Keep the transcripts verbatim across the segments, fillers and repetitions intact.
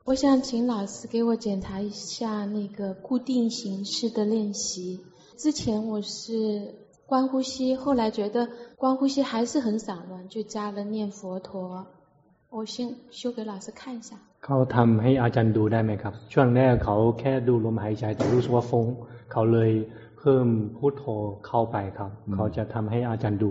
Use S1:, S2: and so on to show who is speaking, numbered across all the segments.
S1: 我想请老师给我检查一下那个固定形式的练习。之前我是观呼吸，后来觉得观呼吸还是很散乱，就加了念佛陀。我先修给老师看一下。
S2: เขาทำให้อาจารย์ดูได้ไหมครับช่วงแรกเขาแค่ดูลมหายใจแต่รู้สึกว่าฟุ้งเขาเลยเพิ่มพุทโธเข้าไปครับเขาจะทำให้อาจารย์ดู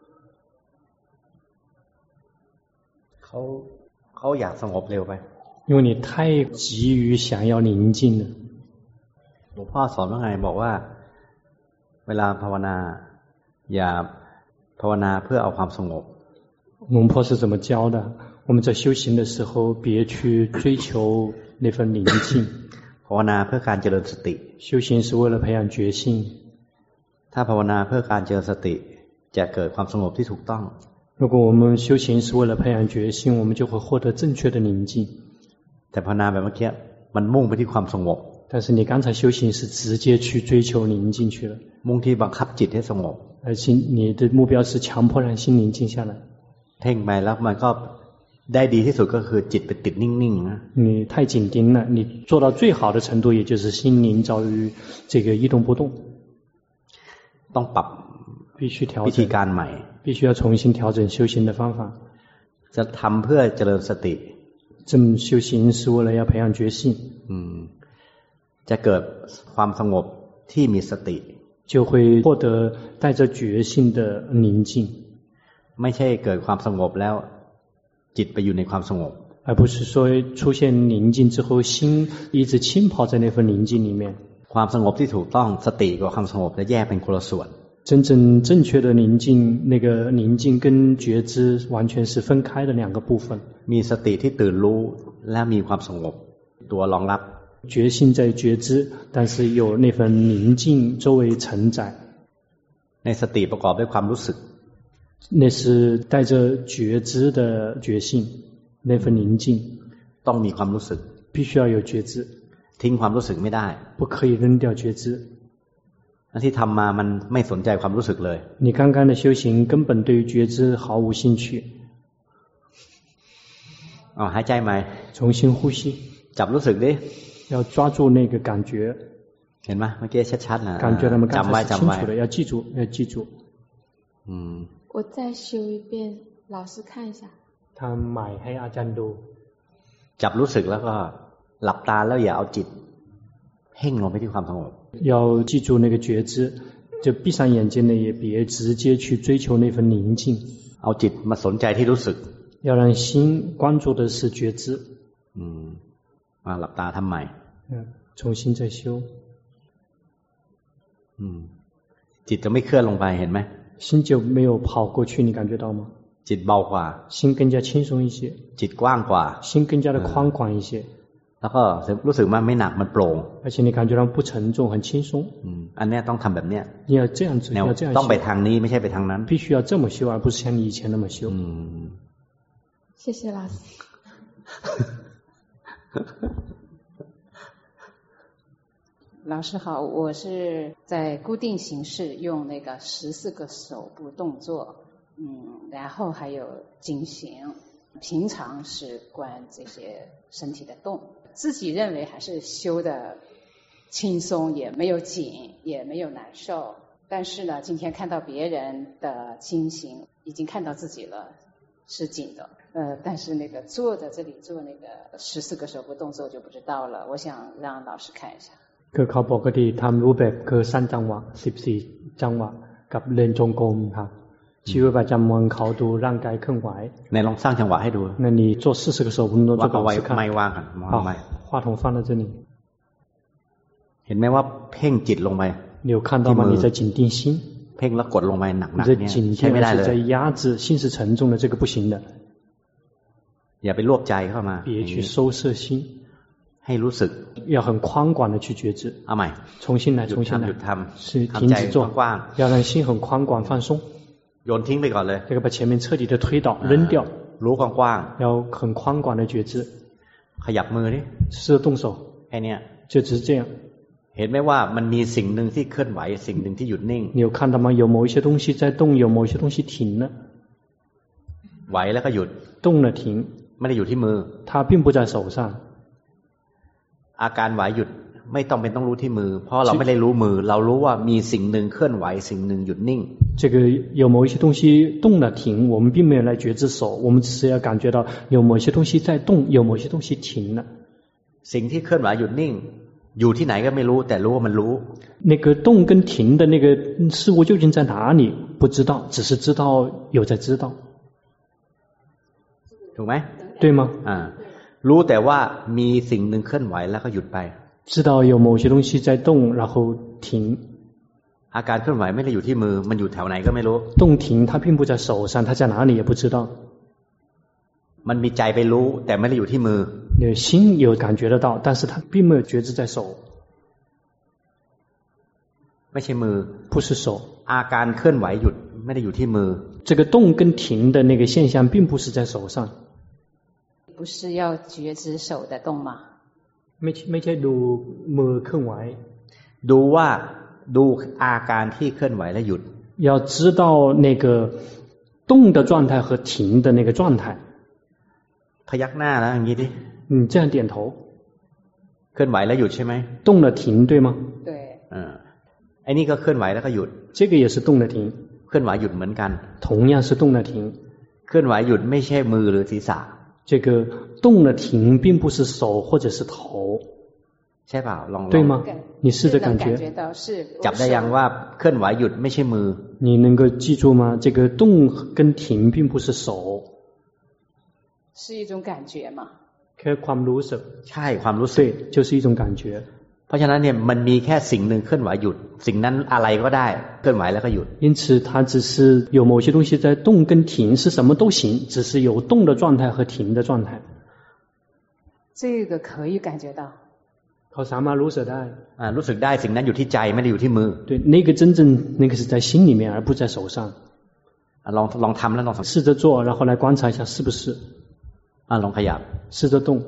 S3: เขาเขาอยากสงบเร็วไป
S2: 因为你太急于想要宁静了
S3: หลวงพ่อสอนว่าไงบอกว่าเวลาภาวนาอย่าภาวนาเพื่อเอาความสงบ
S2: 龙婆是怎么教的我们在修行的时候别去追求那份宁静
S3: ภาวนาเพื่อการเจริญสติ
S2: 修行是为了培养觉性
S3: ถ้าภาวนาเพื่อการเจริญสติจะเกิดความสงบที่ถูกต้อง
S2: 如果我们修行是为了培养觉性我们就会获得正确的宁静
S3: แต่ภาวนาแบบเมื่อกี้มันมุ่งไปที่ความสงบ
S2: 但是你刚才修行是直接去追求宁静去了
S3: มุ่งที่บังคับจิตให้สงบ
S2: 而且你的目标是强迫让心宁静下来
S3: เพ่งไปแล้วมันก็ได้ดีที่สุดก็คือจิตไปติดนิ่งๆนะ
S2: 你太紧盯了你做到最好的程度也就是心灵着于这个一动不动
S3: ต้องปรับ
S2: 必须调整
S3: วิธีการใหม่
S2: 必须要重新调整修行的方法
S3: จะทำเพื่อเจริญสติ
S2: 这么修行是为了要培养觉性
S3: อืมจะเกิดความสงบที่มีสติ
S2: 就会获得带着觉性的宁静
S3: ไม่ใช่เกิดความสงบแล้วจิตไปอยู่ในความสงบ
S2: 而不是说出现宁静之后心一直浸泡在那份宁静里面
S3: ความสงบที่ถูกต้องสติกับความสงบจะแยกเป็นคนละส่วน
S2: 真正正确的宁静那个宁静跟觉知完全是分开的两个部分
S3: มีสติที่ตื่นรู้และมีความสงบตัวรองรับ
S2: 觉性在觉知但是有那份宁静周围承载
S3: ในสติประกอบด้วยความรู้สึก
S2: 那是带着觉知的觉性那份宁静
S3: ต้องมีความรู้สึก
S2: 必须要有觉知
S3: ทิ้งความรู้สึกไม่ได้
S2: 不可以扔掉觉知
S3: ที่ทำมามันไม่สนใจความรู้สึกเลย
S2: 你刚刚的修行根本对于觉知毫无兴趣
S3: อ๋อหายใจใหม่
S2: 重新呼吸
S3: จับรู้สึกดิ
S2: 要抓住那个感觉
S3: เห็นไหมเมื่อกี้ชัดๆนะ
S2: 感觉他们刚才是清楚的要记住要记住
S3: อืม
S1: 我再修一遍老师看一下
S2: ทำใหม่ให้อาจารย์ดู
S3: จับรู้สึกแล้วก็หลับตาแล้วอย่าเอาจิตเพ่งลงไปที่ความสงบ
S2: 要记住那个觉知就闭上眼睛呢也别直接去追求那份宁静
S3: เอาจิตมาสนใจที่รู้สึก
S2: 要让心关注的是觉知
S3: อืมมาหลับตาทำใหม่
S2: 嗯重新再修
S3: อืมจิตจะไม่เคลื่อนลงไปเห็นไหม
S2: 心就没有跑过去你感觉到吗
S3: จิตเบากว่า
S2: 心更加轻松一些
S3: จิตกว้างกว่า
S2: 心更加的宽广一些
S3: แล้วก็รู้สึกว่าไม่หนักมันโปร่ง
S2: 而且你感觉到不沉重很轻松
S3: อืมอันนี้ต้องทำแบบเนี้ย
S2: 你要这样子要这样
S3: ต้องไปทางนี้ไม่ใช่ไปทางนั้น
S2: 必须要这么修而不是像你以前那么修
S3: อืม
S1: 谢谢老师
S4: 老师好，我是在固定形式用那个十四个手部动作，嗯，然后还有警行，平常是观这些身体的动，自己认为还是修的轻松，也没有紧，也没有难受。但是呢，今天看到别人的情形，已经看到自己了，是紧的。呃，但是那个做的这里做那个十四个手部动作就不知道了，我想让老师看一下。
S2: คือเขาปกติทำรูปแบบคือสั้นจังหวะสิบสี่จังหวะกับเดินจงกรมครับชีวิตประจำวันเขาดูร่างกายเคลื่อนไหว
S3: ในลองสร้างจังหวะให้ดู
S2: 那你做四十个手部动作给老师看
S3: ไม่ว่างกันมองไม่
S2: 话筒放在这里
S3: เห็นไหมว่าเพ่งจิตลงไป
S2: 你有看到吗你在紧盯心
S3: เพ่งแล้วกดลงไปหนักๆเนี่ย
S2: ใช้ไม่ได้เลย在压制心是沉重的这个不行的
S3: อย่าไปรวบใจเข้ามา
S2: 别去收摄心
S3: ให้รู้สึก
S2: 要很宽广的去觉知
S3: เอาใหม่
S2: 重新来重新来是停止做要让心很宽广放松
S3: โยนทิ้งไปก่อนเลย
S2: 这个把前面彻底的推倒扔掉
S3: รู้กว้าง
S2: ๆ要很宽广的觉知
S3: ขยับมือดิ
S2: 是动手
S3: แค่นี้
S2: 就只是这样
S3: เห็นไหมว่ามันมีสิ่งหนึ่งที่เคลื่อนไหวสิ่งหนึ่งที่หยุดนิ่ง
S2: 你有看到吗有某一些东西在动有某一些东西停了
S3: ไหวแล้วก็หยุด
S2: 动了停
S3: ไม่ได้อยู่ที่มือ
S2: 它并不在手上
S3: อาการไหวหยุดไม่ต้องเป็นต้องรู้ที่มือเพราะเราไม่ได้รู้มือเรารู้ว่ามีสิ่งหนึ่งเคลื่อนไหวสิ่งหนึ่งหยุดนิ่ง
S2: 这个有某一些东西动了停，我们并没有来觉知手，我们只是要感觉到有某些东西在动，有某些东西停了。
S3: สิ่งที่เคลื่อนไหวหยุดนิ่งอยู่ที่ไหนก็ไม่รู้แต่รู้ว่ามันรู้
S2: 那个动跟停的那个事物究竟在哪里不知道，只是知道有在知道。
S3: ถูกไหม
S2: 对吗
S3: อ่ารู้แต่ว่ามีสิ่งหนึ่งเคลื่อนไหวแล้วก็หยุดไป
S2: 知道有某些东西在动然后停
S3: อาการเคลื่อนไหวไม่ได้อยู่ที่มือมันอยู่แถวไหนก็ไม่รู้
S2: 动停它并不在手上它在哪里也不知道
S3: มันมีใจไปรู้แต่ไม่ได้อยู่ที่มือ
S2: 心有感觉得到但是它并没有觉知在手
S3: ไม่ใช่มือ
S2: 不是手
S3: อาการเคลื่อนไหวหยุดไม่ได้อยู่ที่มือ
S2: 这个动跟停的那个现象并不是在手上
S4: 不是要觉知手的动吗
S2: ไม่ไม่ใช่ดูมือเคลื่อนไหว
S3: ดูว่าดูอาการที่เคลื่อนไหวและหยุด
S2: 要知道那个动的状态和停的那个状态
S3: พยักหน้าแล้วอย่างนี้ดิ
S2: 你这样点头
S3: เคลื่อนไหวแล้วหยุดใช่ไหม
S2: 动了停对吗
S4: 对
S3: อ่าไอ้นี่ก็เคลื่อนไหวแล้วก็หยุด
S2: 这个也是动了停
S3: เคลื่อนไหวหยุดเหมือนกัน
S2: 同样是动了停
S3: เคลื่อนไหวหยุดไม่ใช่มือหรือศีรษะ
S2: 这个动了停并不是手或者是头
S3: ใช่เปล่าลอง
S2: 对吗你试着感觉
S3: จับได้ยังว่าเคลื่อนไหวหยุดไม่ใช่มือ
S2: 你能够记住吗这个动跟停并不是手
S4: 是一种感觉嘛
S2: แค่ความรู้สึก
S3: ใช่ความรู้สึก
S2: 对就是一种感觉
S3: เพราะฉะนั้นเนี่ยมันมีแค่สิ่งหนึ่งเคลื่อนไหวหยุดสิ่งนั้นอะไรก็ได้เคลื่อนไหวแล้วก็หยุด
S2: 因此它只是有某些东西在动跟停是什么都行只是有动的状态和停的状态
S4: 这个可以感觉到
S2: เขาสามารถรู้สึกได้
S3: อ่ารู้สึกได้สิ่งนั้นอยู่ที่ใจไม่ได้อยู่ที่มือ
S2: 对那个真正那个是在心里面而不在手上
S3: ลองลองทำแล้วลอง
S2: 试着做然后来观察一下是不是
S3: อ่าลองขยับ
S2: 试着动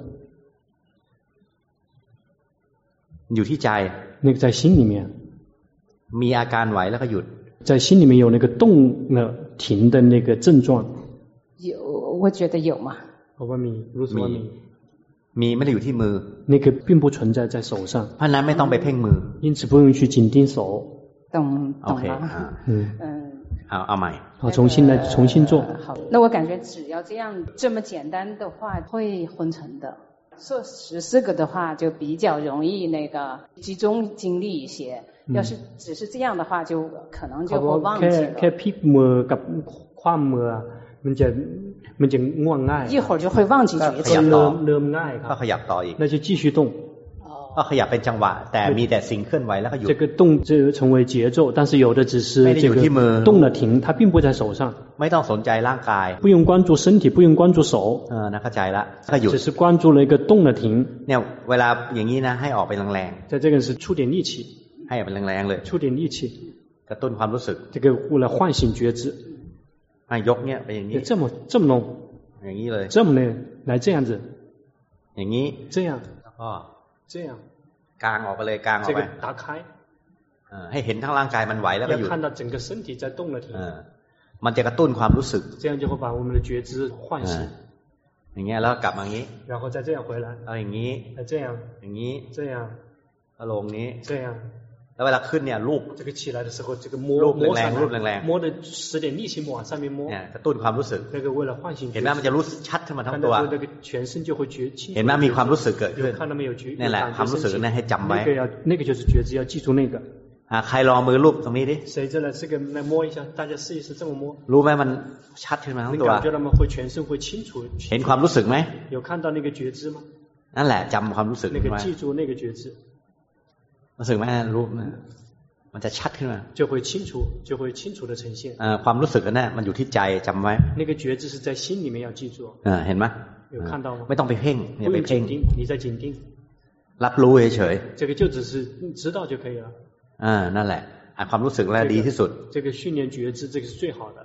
S3: อยู่ที่ใจ
S2: 那个在心里面
S3: มีอาการไหวแล้วก็หยุด
S2: 在心里面有那个动了停的那个症状
S4: 有我觉得有嘛
S2: 我ว่ามีรู้สึกว่ามี
S3: มีไม่ได้อยู่ที่มือ
S2: 那个并不存在在手上
S3: เพราะนั้นไม่ต้องไปเพ่งมือ
S2: 因此不用去紧盯手
S4: 懂懂了
S3: 嗯嗯好เอาใหม่
S2: 好重新来重新做
S4: 好那我感觉只要这样这么简单的话会昏沉的做十四个的话就比较容易那个集中精力一些要是只是这样的话就可能就会忘记了
S2: แค่พลิกมือกับคว่ำมือมันจะมันจะง่วงง่าย
S4: 一会儿就会忘记觉知
S2: เริ่มเริ่มง่ายครับ
S3: ก็ขยับต่ออีก
S2: 那就继续动
S3: ก็ขยับเป็นจังหวะแต่มีแต่สิ่งเคลื่อนไหวแล้วก็หยุด
S2: 这个动就成为节奏但是有的只是这个动了停它并不在手上
S3: ไม่ต้องสนใจร่างกาย
S2: 不用关注身体不用关注手
S3: เออนะเข้าใจละก็หยุด
S2: 只是关注了一个动了停
S3: เนี่ยเวลาอย่างนี้นะให้ออกไปแรง
S2: ๆ在这个是出点力气
S3: ให้ออกไปแรงๆเลย
S2: 出点力气
S3: กระตุ้นความรู้สึก
S2: 这个为了唤醒觉知
S3: อ่ะยกเนี่ยไปอย่างนี้
S2: 这么这么弄
S3: อย่างนี้เลย
S2: 这么呢来这样子
S3: อย่างนี้
S2: 这样
S3: แล้วก็
S2: 这样
S3: กางออกไปเลยกางออกไป
S2: 打开
S3: ให้เห็นทั้งร่างกายมันไหวแล้วก็หยุด
S2: 看到整个身体在动了停
S3: มันจะกระตุ้นความรู้สึก
S2: 这样就会把我们的觉知唤醒
S3: อย่างเงี้ยแล้วกลับมาอย่างนี้
S2: 然后再这样回来
S3: เอาอย่างนี้
S2: 这样
S3: อย่างนี้
S2: 这样
S3: แล้วลงนี้
S2: 这样
S3: แล้วเวลาขึ้นเนี่ยลูบ
S2: 这个起来的时候这个摸
S3: 摸上รูปแรง
S2: ๆ摸的使点力气往上面摸
S3: เนี่ยกระตุ้นความรู้สึก
S2: 那个为了唤醒
S3: เห็นไหมมันจะรู้ชัดขึ้นมาทั้งตัว
S2: 那个全身就会觉清
S3: เห็นไหมมีความรู้สึกเกิดขึ้น
S2: 看到没有觉
S3: นี่แหละความรู้สึกนั้นให้จำไว้
S2: 那个要那个就是觉知要记住那个
S3: อ่าใครลองมือลูบตรงนี้ดิ
S2: 谁这来这个来摸一下大家试一试这么摸
S3: รู้ไหมมันชัดขึ้นมาทั้งตัว
S2: 感觉到吗会全身会清楚
S3: เห็นความรู้สึกไหม
S2: 有看到那个觉知吗
S3: นั่นแหละจำความรู้สึก
S2: 那个记住那个觉知
S3: รู้สึกไหมรู้มันจะชัดขึ้นมา
S2: 就会清楚就会清楚的呈现
S3: เอ่อความรู้สึกนั่นน่ะมันอยู่ที่ใจจำไว้
S2: 那个觉知是在心里面要记住
S3: เออเห็นไหม
S2: 有看到吗
S3: ไม่ต้องไปเพ่งอย่าไปเพ่ง
S2: 你在紧盯
S3: รับรู้เฉย
S2: ๆ这个就只是知道就可以了
S3: อ่านั่นแหละความรู้สึกแล้วดีที่สุด
S2: 这个训练觉知这个是最好的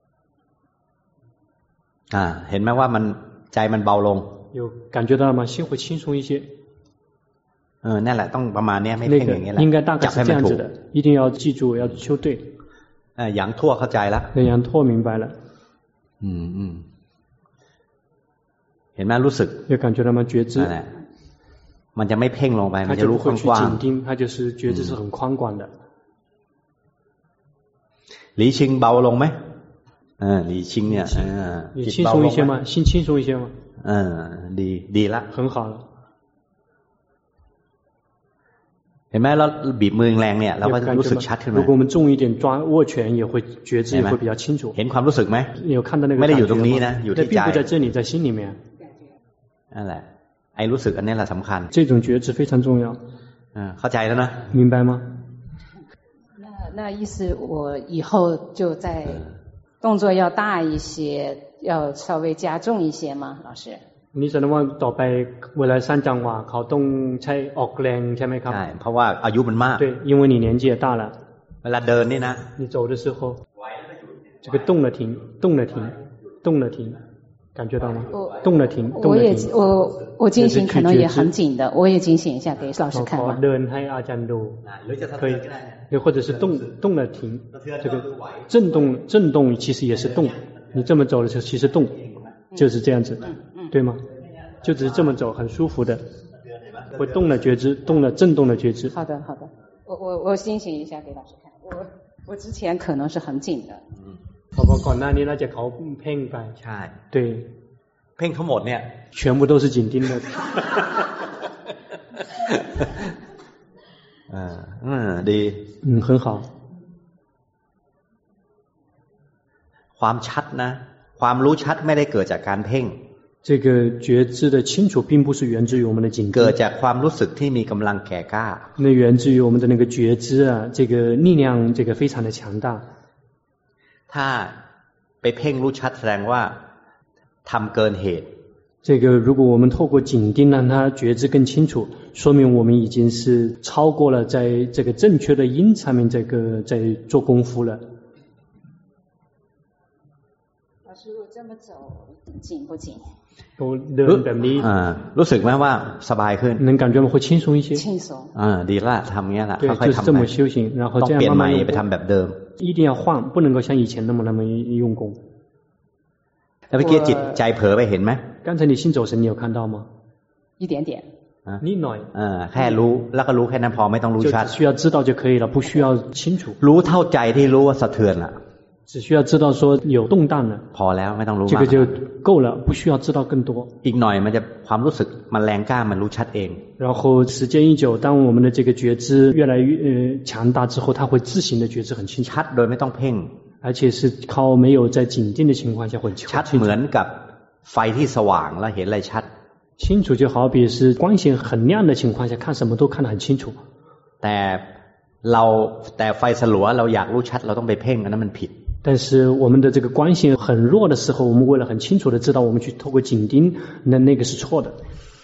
S3: อ่าเห็นไหมว่ามันใจมันเบาลง
S2: 有感觉到吗心会轻松一些
S3: เออนั่นแหละต้องประมาณนี้ไม่เพ่งอย่างนี้แหละ
S2: 应该大概是这样子的一定要记住要修对
S3: เอออย่างทั่วเข้าใจแล้ว
S2: อย่างทั่ว明白了
S3: อืมอืมเห็นไหมรู้สึก
S2: 有感觉到吗觉知
S3: นั่นแหละมันจะไม่เพ่งลงไปมันจะรู้กว้าง
S2: ๆ它就是觉知是很宽广的
S3: หลีชิงเบาลงไหมเออหลีชิงเนี่ยเออ
S2: จิตเบาลงไหม心轻松一些吗
S3: เออดีดีละ
S2: 很好了
S3: เห็นไหมเราบีบมือแรงเนี่ยเราก็รู้สึกชัดขึ้นมา
S2: 如果我们重一点抓握拳也会觉知也会比较清楚
S3: เห็นความรู้สึกไหม
S2: 有看到那个
S3: ไม่ได้อยู่ตรงนี้นะอยู่ที่ใจ
S2: 并不在这里在心里面
S3: นั่นแหละไอ้รู้สึกอันนี้แหละสำคัญ
S2: 这种觉知非常重要
S3: เข้าใจแล้วนะ
S2: 明白吗
S4: 那那意思我以后就在动作要大一些要稍微加重一些吗老师
S2: นี่แสดงว่าต่อไปเวลาสร้างจังหวะเขาต้องใช้ออกแรงใช่ไหมครับ
S3: ใช่เพราะว่าอายุมันมาก
S2: 对因为你年纪也大了
S3: เวลาเดินนี่นะ
S2: 你走的时候这个动了停动了停动了停感觉到吗动了停动了停
S4: 我我进行可能也很紧的我也警醒一下给老师看
S2: 吧เดินให้อาจารย์ดู可以或者是动动了停这个震动震动其实也是动你这么走的时候其实动就是这样子对吗就只是这么走很舒服的会动了觉知动了震动的觉知
S4: 好的好的我我我警醒一下给老师看我我之前可能是很紧的
S2: เพราะก่อนหน้านี้น่าจะเขาเพ่งไป
S3: ใช่
S2: 对
S3: เพ่งทั้งหมดเนี่ย
S2: 全部都是紧盯的
S3: เอออืมดี
S2: อืม很好
S3: ความชัดนะความรู้ชัดไม่ได้เกิดจากการเพ่ง
S2: 这个觉知的清楚并不是源自于我们的紧盯
S3: เกิดจากความรู้สึกที่มีกำลังแก่กล้า
S2: 那源自于我们的那个觉知啊这个力量这个非常的强大
S3: ถ้าไปเพ่งรู้ชัดแสดงว่าทำเกินเหตุ
S2: 这个如果我们透过紧盯让它觉知更清楚说明我们已经是超过了在这个正确的因上面这个在做功夫了
S4: 老师我这么走紧不紧
S2: เดินแบบนี้
S3: รู้สึกไหมว่าสบายขึ้น
S2: 能感觉吗会轻松一些
S4: 轻松
S3: อ่าดีละทำเงี้ยละค่อยๆทำ
S2: ไป
S3: ต้องเปลี่ยนใหม่ไปทำแบบเดิม
S2: 一定要换不能够像以前那么那么用功
S3: แล้วเมื่อกี้จิตใจเผลอไปเห็นไหม
S2: 刚才你心走神你有看到吗
S4: 一点点
S2: นิดหน่อย
S3: เออแค่รู้แล้วก็รู้แค่นั้นพอไม่ต้องรู้ชัด
S2: 需要知道就可以了不需要清楚
S3: รู้เท่าใจที่รู้ว่าสะเทือนละ
S2: 只需要知道说有动荡了
S3: พอแล้วไม่ต้องรู้
S2: มาก这个就够了不需要知道更多
S3: อีกหน่อยมันจะความรู้สึกมันแรงกล้ามันรู้ชัดเอง
S2: 然后时间一久当我们的这个觉知越来越呃强大之后它会自行的觉知很清楚
S3: ชัดโดยไม่ต้องเพ่ง
S2: 而且是靠没有在紧盯的情况下会
S3: ชัดเหมือนกับไฟที่สว่างแล้วเห็นอะไรชัด
S2: 清楚就好比是光线很亮的情况下看什么都看得很清楚
S3: แต่เราแต่ไฟสลัวเราอยากรู้ชัดเราต้องไปเพ่งอันนั้นมันผิด
S2: 但是我们的这个光线很弱的时候我们为了很清楚的知道我们去透过紧盯那那个是错的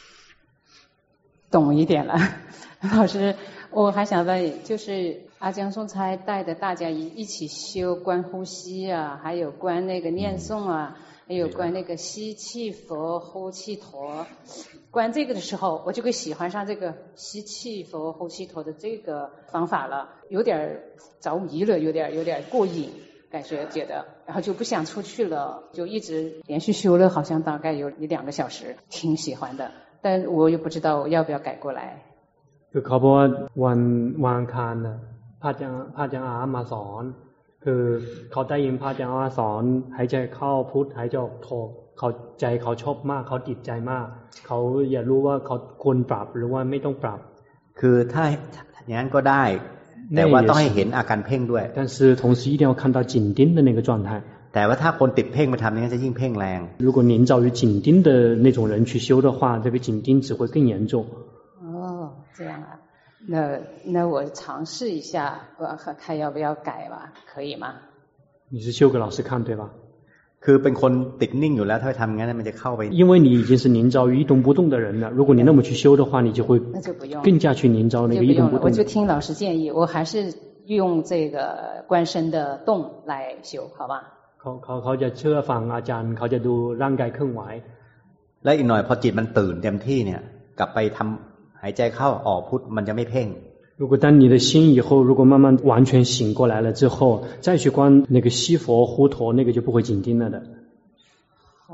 S4: 懂一点了老师我还想问就是阿江松才带着大家一一起修观呼吸啊还有观那个念诵啊还有观那个吸气佛呼气陀观这个的时候我就会喜欢上这个吸气佛呼气陀的这个方法了有点着迷了有点有点过瘾感觉觉得然后就不想出去了就一直连续修了好像大概有一两个小时挺喜欢的但我又不知道要不要改过来
S2: คือเขาบอกว่าวันวันอังคารน่ะพระอาจารย์พระอาจารย์อามาสอนคือเขาได้ยินพระอาจารย์อาสอนหายใจเข้าพุทหายใจออกโทเขาใจเขาชอบมากเขาติดใจมากเขาอยากรู้ว่าเขาควรปรับหรือว่าไม่ต้องปรับ
S3: คือถ้าอย่างนั้นก็ได้แต่ว่าต้องให้เห็นอาการเพ่งด้วย
S2: 但是同时一定要看到紧盯的那个状态
S3: แต่ว่าถ้าคนติดเพ่งมาทำอย่างนั้นจะยิ่งเพ่งแรง
S2: 如果您照于紧盯的那种人去修的话这个紧盯只会更严重
S4: 哦这样啊那那我尝试一下我看要不要改吧可以吗
S2: 你是修给老师看对吧
S3: คือเป็นคนติดนิ่งอยู่แล้วถ้าไปทำงั้นมันจะเข้าไป
S2: 因为你已经是凝照于一动不动的人了如果你那么去修的话你就会更加去凝照那个一动不动
S4: 我就听老师建议我还是用这个观身的动来修好吧
S2: เขาเขาเขาจะเชื่อฟังอาจารย์เขาจะดูร่างกายเคลื่อนไหว
S3: และอีกหน่อยพอจิตมันตื่นเต็มที่เนี่ยกลับไปทำหายใจเข้าออกพุทมันจะไม่เพ่ง
S2: 如果当你的心以后如果慢慢完全醒过来了之后再去观那个西佛呼陀那个就不会紧盯了的
S4: 好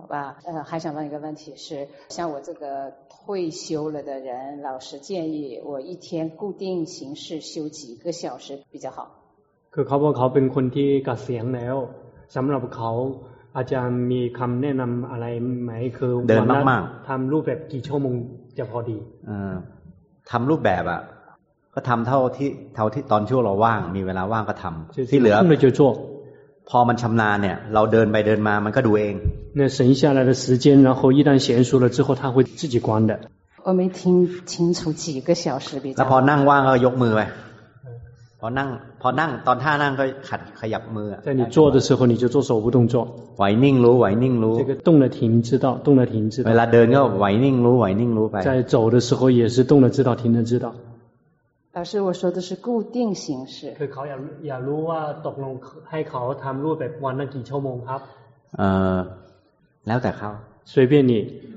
S4: 吧。呃，还想问一个问题是，像我这个退休了的人，老师建议我一天固定形式修几个小时比较好。
S2: คือเขาบอกเขาเป็นคนที่เกษียณแล้วสำหรับเขาอาจารย์มีคำแนะนำอะไรไหมคือเดินมากๆทำรูปแบบกี่ชั่วโมงจะพอดี
S3: ทำรูปแบบอ่ะก็ทำเท่าที่เท่าที่ตอนช่วงเราว่างมีเวลาว่างก็ทำที่เหลือพอมันชำนาญเนี่ยเราเดินไปเดินมามันก็ดูเอง
S2: 那省下来的时间然后一旦娴熟了之后他会自己关的
S4: 我没听清楚几个小时比较
S3: แล้วพอนั่งว่างก็ยกมือไปพอนั่งพอนั่งตอนท่านั่งก็ขัดขยับมือ
S2: 在你坐的时候你就做手部动作
S3: ไหวนิ่งรู้ไหวนิ่งรู้
S2: 这个动了停知道动了停知道
S3: เวลาเดินก็ไหวนิ่งรู้ไหวนิ่งรู้ไป
S2: 在走的时候也是动了知道停了知道
S4: 老师我说的是固定形式
S2: คือเขาอยากอยากรู้ว่าตกลงให้เขาทำรูปแบบวันละกี่ชั่วโมงครับ
S3: เออแล้วแต่เขา
S2: 随便你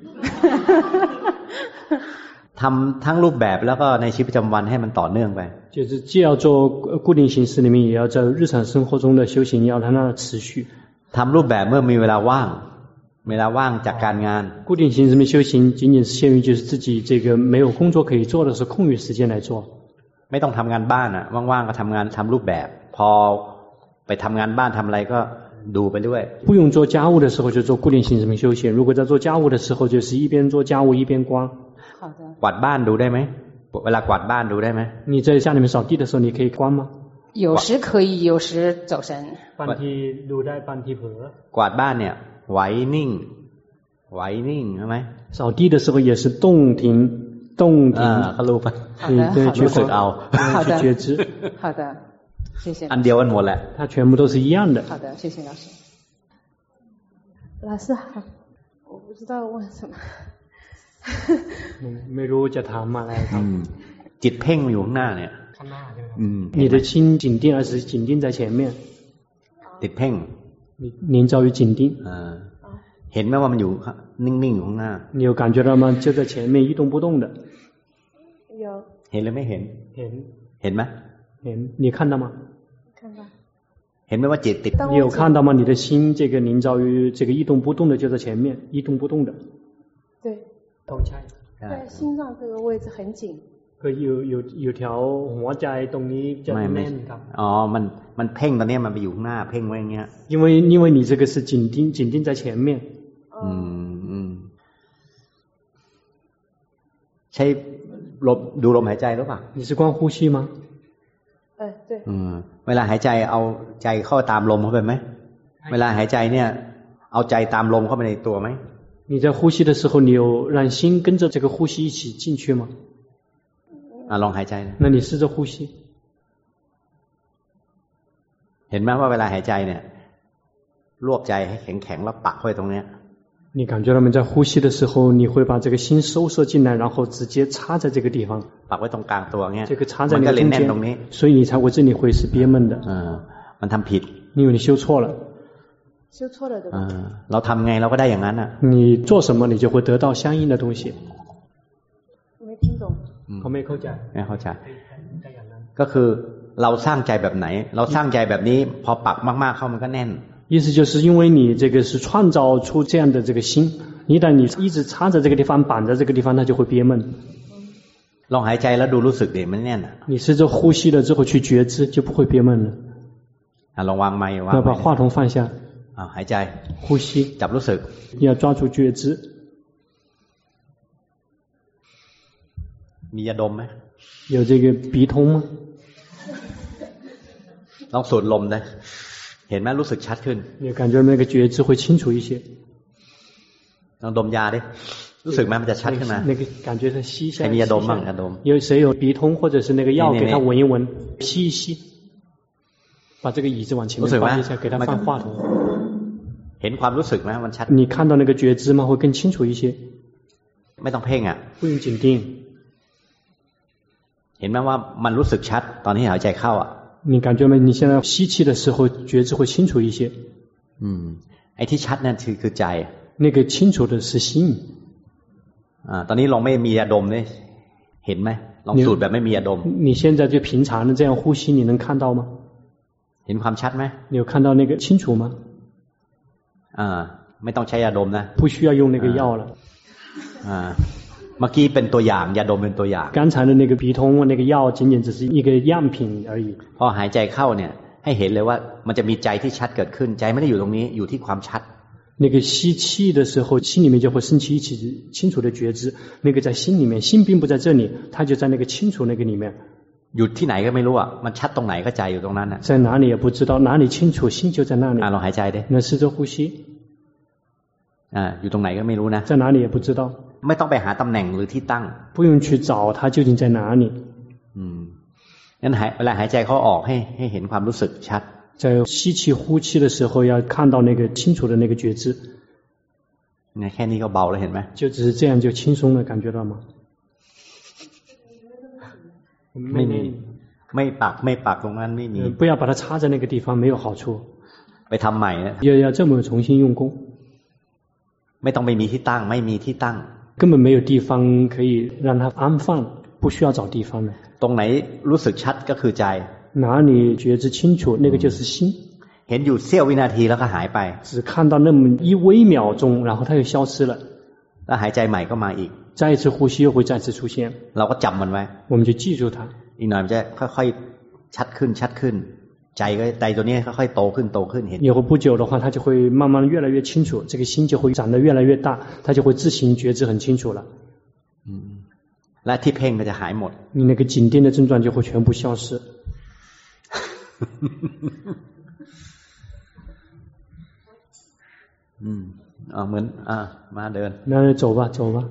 S3: ทำทั้งรูปแบบแล้วก็ในชีวิตประจำวันให้มันต่อเนื่องไป
S2: 就是既要做固定形式里面也要在日常生活中的修行要让它持续
S3: ทำรูปแบบเมื่อมีเวลาว่างเวลาว่างจากการงาน
S2: 固定形式里面修行仅仅是限于就是自己这个没有工作可以做的时候空余时间来做
S3: ไม่ต้องทำงานบ้านอ่ะว่างๆก็ทำงานทำรูปแบบพอไปทำงานบ้านทำอะไรก็ดูไปด้วย
S2: 不用做家务的时候就做固定形式里面修行如果在做家务的时候就是一边做家务一边观
S4: 好的
S3: กวาดบ้านดูได้ไหมเวลากวาดบ้านดูได้ไหม
S2: 你在家里面扫地的时候你可以观吗
S4: 有时可以有时走神
S2: บางทีดูได้บางทีเผลอก
S3: วาดบ้านเนี่ยไหวนิ่งไหวนิ่งใช่ไหม
S2: 扫地的时候也是动停动停
S3: ก็รู้ไป
S2: รู้สึก
S3: เอา
S2: 去觉知
S4: 好的谢谢
S3: อันเดียวกันหมดแหละ
S2: 它全部都是一样的
S4: 好的谢谢老师
S1: 老师好我不知道问什么
S2: ไม่รู้จะถามอะไรครับ
S3: จิตเพ่งอยู่ข้างหน้าเนี่ย
S2: ข้างหน้าใช่ไหมครับ你的心紧定还是紧定在前面
S3: ติดเพ่ง
S2: 凝照于紧定
S3: เห็นไหมว่ามันอยู่นิ่งๆอยู่ข้างหน้า
S2: 你有感觉到吗就在前面一动不动的
S1: 有
S3: เห็นหรือไม่เห็น
S2: เห็น
S3: เห็นไหม
S2: เห็น你看到吗
S1: 看到
S3: เห็นไหมว่าจิตติด
S2: 你有看到吗你的心这个凝照于这个一动不动的就在前面一动不动的
S1: 对
S2: ต้องใช่
S1: 在心脏这个位置很紧
S2: ก็อยู่อยู่อยู่แถวหัวใจตรงนี้จะแน่นครับ
S3: อ๋อมันมันเพ่งตอนนี้มันไปอยู่ข้างหน้าเพ่งไว้อย่างเงี้ย
S2: 因为因为你这个是紧盯紧盯在前面
S3: อืมอืมใช่ลมดูลมหายใจหรือเปล่า
S2: 你是观呼吸吗
S1: เออ对
S3: อืมเวลาหายใจเอาใจเข้าตามลมเข้าไปไหมเวลาหายใจเนี่ยเอาใจตามลมเข้าไปในตัวไหม
S2: 你在呼吸的时候你有让心跟着这个呼吸一起进去吗
S3: อ่ะลองหายใจนะ
S2: 那你试着呼吸
S3: เห็นไหมว่าเวลาหายใจเนี่ยรวบใจให้แข็งๆแล้วปักไว้ตรงเนี้ย
S2: 你感觉到没在呼吸的时候你会把这个心收摄进来然后直接插在这个地方
S3: ปักไว้ตรงกลางตัวเงี้ย
S2: 这个插在那个中间所以你才会这里会是憋闷的
S3: เออมันทำผิด
S2: 因为你修错了
S1: 修错了对吧
S3: เราทำไงเราก็ได้อย่างนั้นอ่ะ
S2: 你做什么你就会得到相应的东西
S1: 没听懂
S2: เขาไม่เข้าใจ
S3: ไม่เข้าใจก็คือเราสร้างใจแบบไหนเราสร้างใจแบบนี้พอปักมากๆเข้ามันก็แน่น
S2: 意思就是因为你这个是创造出这样的这个心一旦你一直插在这个地方绑在这个地方它就会憋闷
S3: ลองหายใจแล้วดูรู้สึกดิมันแน่นอ่ะ
S2: 你试着呼吸了之后去觉知就不会憋闷了
S3: อ่ะลองวางไมค์วาง
S2: 要把话筒放下
S3: อ่ะหายใจ
S2: 呼吸
S3: จับรู้สึก
S2: 要抓住觉知
S3: มียาดมไหม
S2: 有这个鼻通吗
S3: ลองสูดลมได้เห็นไหมรู้สึกชัดขึ้น
S2: 你感觉那个觉知会清楚一些
S3: ลองดมยาดิรู้สึกไหมมันจะชัดขึ้นมา
S2: 那个感觉它吸下
S3: ใครมียาดมบ้างยาดม
S2: 有谁有鼻通或者是那个药给他闻一闻吸一吸把这个椅子往前面放一下给他放话筒
S3: เห็นความรู้สึกไหมมันชัด
S2: 你看到那个觉知吗会更清楚一些
S3: ไม่ต้องเพ่งอ่ะ
S2: 不用紧盯
S3: เห็นไหมว่ามันรู้สึกชัดตอนที่หายใจเข้าอ่ะ
S2: 你感觉吗你现在吸气的时候觉知会清楚一些
S3: อืมไอ้ที่ชัดนั่นคือคือใจ
S2: 那个清楚的是心
S3: อ่าตอนนี้ลองไม่มียาดมเลยเห็นไหมลองสูดแบบไม่มียาดม
S2: 你现在就平常的这样呼吸你能看到吗
S3: เห็นความชัดไหม
S2: 你有看到那个清楚吗
S3: อ่าไม่ต้องใช้ยาดมนะ
S2: 不需要用那个药了
S3: อ่าเมื่อกี้เป็นตัวอย่างยาดมเป็นตัวอย่าง
S2: 刚才的那个鼻通那个药仅仅只是一个样品而已
S3: พอหายใจเข้าเนี่ยให้เห็นเลยว่ามันจะมีใจที่ชัดเกิดขึ้นใจไม่ได้อยู่ตรงนี้อยู่ที่ความชัด
S2: 那个吸气的时候心里面就会升起一起清楚的觉知那个在心里面心并不在这里它就在那个清楚那个里面
S3: อยู่ที่ไหนก็ไม่รู้อ่ะมันชัดตรงไหนก็ใจอยู่ตรงนั้นน่ะ
S2: 在哪里也不知道哪里清楚心就在那里
S3: อ่ะลองหายใจดิ
S2: 那试着呼吸
S3: อ่าอยู่ตรงไหนก็ไม่รู้นะ
S2: 在哪里也不知道
S3: ไม่ต้องไปหาตำแหน่งหรือที่ตั้ง
S2: 不用去找它究竟在哪里
S3: อืมงั้นเวลาหายใจเข้าออกให้ให้เห็นความรู้สึกชัด
S2: 在吸气呼气的时候要看到那个清楚的那个觉知
S3: เนี่ยแค่นี้ก็เบาแล้วเห็นไหม
S2: 就只是这样就轻松了感觉到吗
S3: ไม่มีไม่ปักไม่ปักตรงนั้นไม่มี
S2: 不要把它插在那个地方没有好处
S3: ไปทำใหม่นะ
S2: 要要这么重新用功
S3: ไม่ต้องไปมีที่ตั้งไม่มีที่ตั้ง
S2: 根本没有地方可以让它安放不需要找地方的
S3: ตรงไหนรู้สึกชัดก็คือใจ
S2: 哪里觉知清楚那个就是心
S3: เห็นอยู่เสี้ยววินาทีแล้วก็หายไป
S2: 只看到那么一微秒钟然后它又消失了
S3: แล้วหายใจใหม่ก็มาอีก
S2: 再一次呼吸又会再次出现
S3: เราก็จำมันไว้
S2: 我们就记住它
S3: อีกหน่อยมันจะค่อยๆชัดขึ้นชัดขึ้นใจก็ใจตัวนี้ค่อยๆโตขึ้นโตขึ้นเห็น
S2: 以后不久的话它就会慢慢越来越清楚这个心就会长得越来越大它就会自行觉知很清楚了
S3: และที่เพ่งก็จะหายหมด
S2: 你那个紧盯的症状就会全部消失
S3: อืมอ่าเหมือนอ่ามาเดิน
S2: 那走吧走吧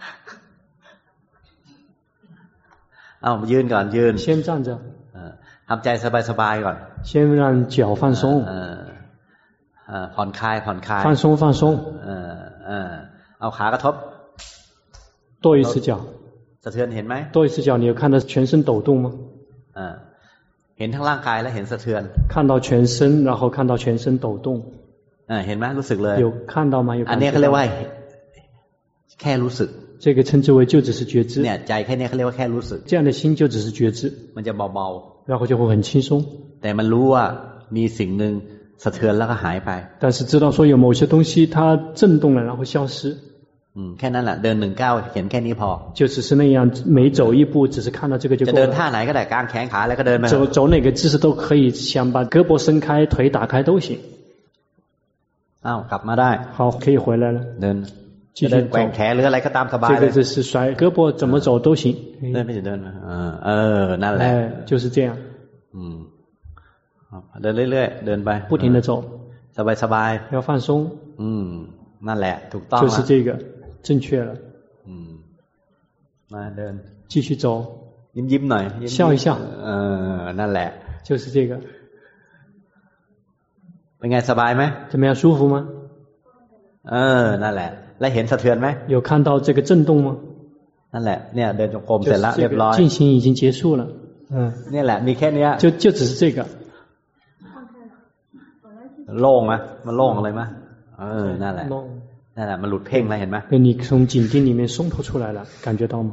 S3: เอายืนก่อนยืน
S2: 先站着
S3: ทำใจสบายๆก่อน
S2: 先让脚放松
S3: เออเออผ่อนคลายผ่อนคลาย
S2: 放松放松
S3: เออเออเอาขากระทบ
S2: 跺一次脚
S3: สะเทือนเห็นไหม
S2: 跺一次脚你有看到全身抖动吗
S3: เออเห็นทั้งร่างกายและเห็นสะเทือน
S2: 看到全身然后看到全身抖动
S3: เออเห็นไหมรู้สึกเลย
S2: 有看到吗有
S3: อันนี้เขาเรียกว่าแค่รู้สึก
S2: 这个称之为就只是觉知
S3: เนี่ยใจแค่นี้เขาเรียกว่าแค่รู้สึก
S2: 这样的心就只是觉知
S3: มันจะเบา
S2: ๆ然后就会很轻松
S3: แต่มันรู้ว่ามีสิ่งหนึ่งสะเทือนแล้วก็หายไป
S2: 但是知道说有某些东西它震动了然后消失
S3: อืมแค่นั้นแหละเดินหนึ่งก้าวเห็นแค่นี้พอ
S2: 就只是那样每走一步只是看到这个就够了
S3: จะเดินท่าไหนก็ได้กางแขนขาแล้วก็เดินไป
S2: 走走哪个姿势都可以想把胳膊伸开腿打开都行
S3: อ้าวกลับมาได้
S2: 好可以回来了
S3: เดินจะเดินแกว่งแขนหรืออะไรก็ตามสบาย
S2: เลย这个是甩胳膊怎么走都行
S3: เดินไม่เดินเออเออนั่นแหละ
S2: 就是这样
S3: อืมเดินเรื่อยๆเดินไป
S2: 不停地走
S3: สบาย
S2: ๆ要放松
S3: อืมนั่นแหละถูกต้อง
S2: 就是这个正确了
S3: อืมมาเดิน
S2: 继续走
S3: ยิ้มๆหน่อย
S2: 笑一笑
S3: เออนั่นแหละ
S2: 就是这个
S3: เป็นไงสบายไหม
S2: 怎么样舒服吗
S3: เออนั่นแหละแล้วเห็นสะเทือนไหม
S2: 有看到这个震动吗
S3: นั่นแหละเนี่ยเดินจงกรมเสร็จแล้วเรียบร้อย
S2: 进行已经结束了
S3: 嗯นี่แหละมีแค่นี้
S2: 就就只是这个
S3: โล่งไหมมันโล่งอะไรไหมเออนั่นแหละนั่นแหละมันหลุดเพ่งแล้วเห็นไหม
S2: 对你从紧盯里面松脱出来了感觉到吗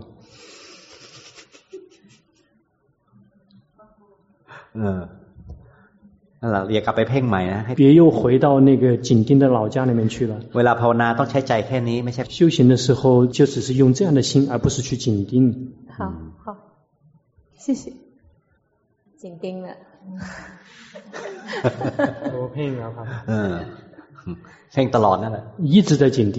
S3: เออนั่นแหละอย่ากลับไปเพ่งใหม่นะ
S2: 别又回到那个紧盯的老家里面去了
S3: เวลาภาวนาต้องใช้ใจแค่นี้ไม่ใช่
S2: 修行的时候就只是用这样的心而不是去紧盯
S1: 好好谢谢紧盯了
S2: 我เพ่งแล้วครับ
S3: เออเพ่งตลอดนั่นแหละ
S2: 一直在紧盯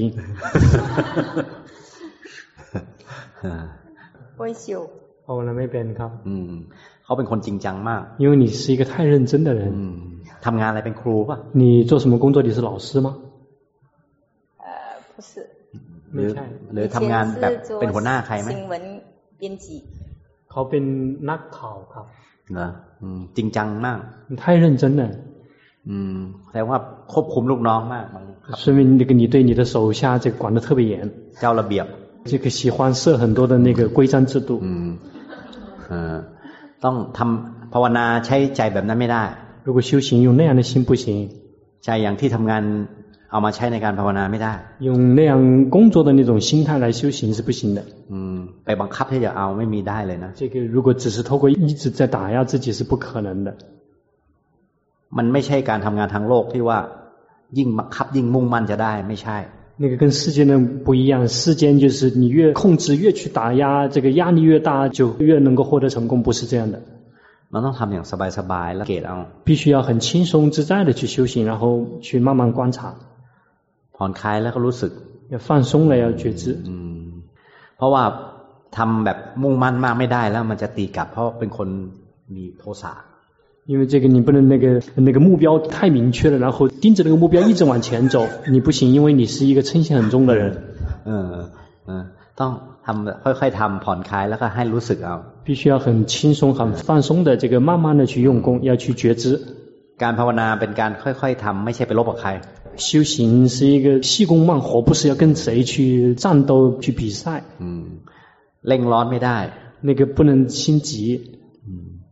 S1: ไม่修
S2: ภาวนาไม่เป็นครับ
S3: อืมเขาเป็นคนจริงจังมาก
S2: 因为你是一个太认真的人
S3: ทำงานอะไรเป็นครูป่ะ
S2: 你做什么工作你是老师吗
S1: 呃不是
S3: หรือหรือทำงานแบบเป็นหัวหน้าใครไหม
S1: 新闻编辑
S2: เขาเป็นนักข่าวครับ
S3: เหรอจริงจังมาก
S2: 太认真了
S3: อืมแสดงว่าควบคุมลูกน้องมาก
S2: 说明那个你对你的手下这个管得特别严
S3: เจ้าระเบียบ
S2: 这个喜欢设很多的那个规章制度
S3: อืมเออต้องทำภาวนาใช้ใจแบบนั้นไม่ได้
S2: 如果修行用那样的心不行
S3: ใจอย่างที่ทำงานเอามาใช้ในการภาวนาไม่ได้
S2: 用那样工作的那种心态来修行是不行的
S3: อืมไปบังคับให้จะเอาไม่มีได้เลยนะ
S2: 这个如果只是透过一直在打压自己是不可能的
S3: มันไม่ใช่การทำงานทางโลกที่ว่ายิ่งบังคับยิ่งมุ่งมั่นจะได้ไม่ใช่
S2: 那个跟世间的不一样，世间就是你越控制越去打压，这个压力越大就越能够获得成功，不是这样的。
S3: มันต้องทำอย่างสบายๆแล้วเกตเอา
S2: 必须要很轻松自在的去修行，然后去慢慢观察。
S3: ผ่อนคลายแล้วก็รู้สึก
S2: 要放松了，要觉知。
S3: อืมเพราะว่าทำแบบมุ่งมั่นมากไม่ได้แล้วมันจะตีกลับเพราะเป็นคนมีโทสะ
S2: 因为这个你不能那个那个目标太明确了，然后盯着那个目标一直往前走，你不行，因为你是一个嗔心很重的人。
S3: เออเออต้องทำค่อยๆทำผ่อนคลายแล้วก็ให้รู้สึกเอา
S2: 必须要很轻松很放松的这个慢慢的去用功，要去觉知。
S3: การภาวนาเป็นการค่อยๆทำไม่ใช่ไปลบกับใคร
S2: 修行是一个细工慢活，不是要跟谁去战斗去比赛。
S3: 嗯，เร่งร้อนไม่ได้
S2: 那个不能心急。
S3: 嗯。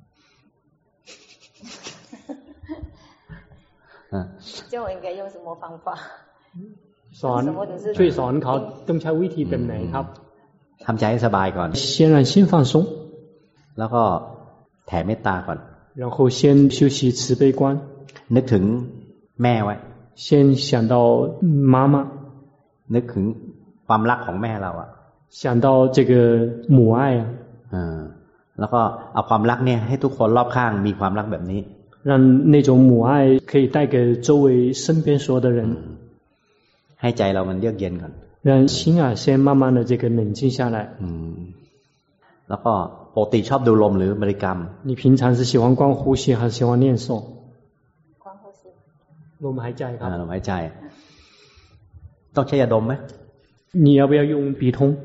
S5: 教我应该用什么方法
S2: สอนช่วยสอนเขาต้องใช้วิธีแบบไหนครับ
S3: ทำใจให้สบายก่อน
S2: 先让心放松
S3: แล้วก็แผ่เมตตาก่อน
S2: 然后先修习慈悲观
S3: นึกถึงแม่ไว้
S2: 先想到妈妈
S3: นึกถึงความรักของแม่เราอ่ะ
S2: 想到这个母爱啊
S3: เออแล้วก็เอาความรักเนี่ยให้ทุกคนรอบข้างมีความรักแบบนี้
S2: 让那种母爱可以带给周围身边所有的人
S3: ให้ใจเรามันเยือกเย็นก่อน
S2: 让心啊先慢慢的这个冷静下来
S3: อืมแล้วก็ปกติชอบดูลมหรือบริกรรม
S2: 你平常是喜欢观呼吸还是喜欢念诵
S5: 观呼吸
S2: ลมหายใจครับ
S3: ลมหายใจต้องใช้ยาดมไหม
S2: 你要不要用笔筒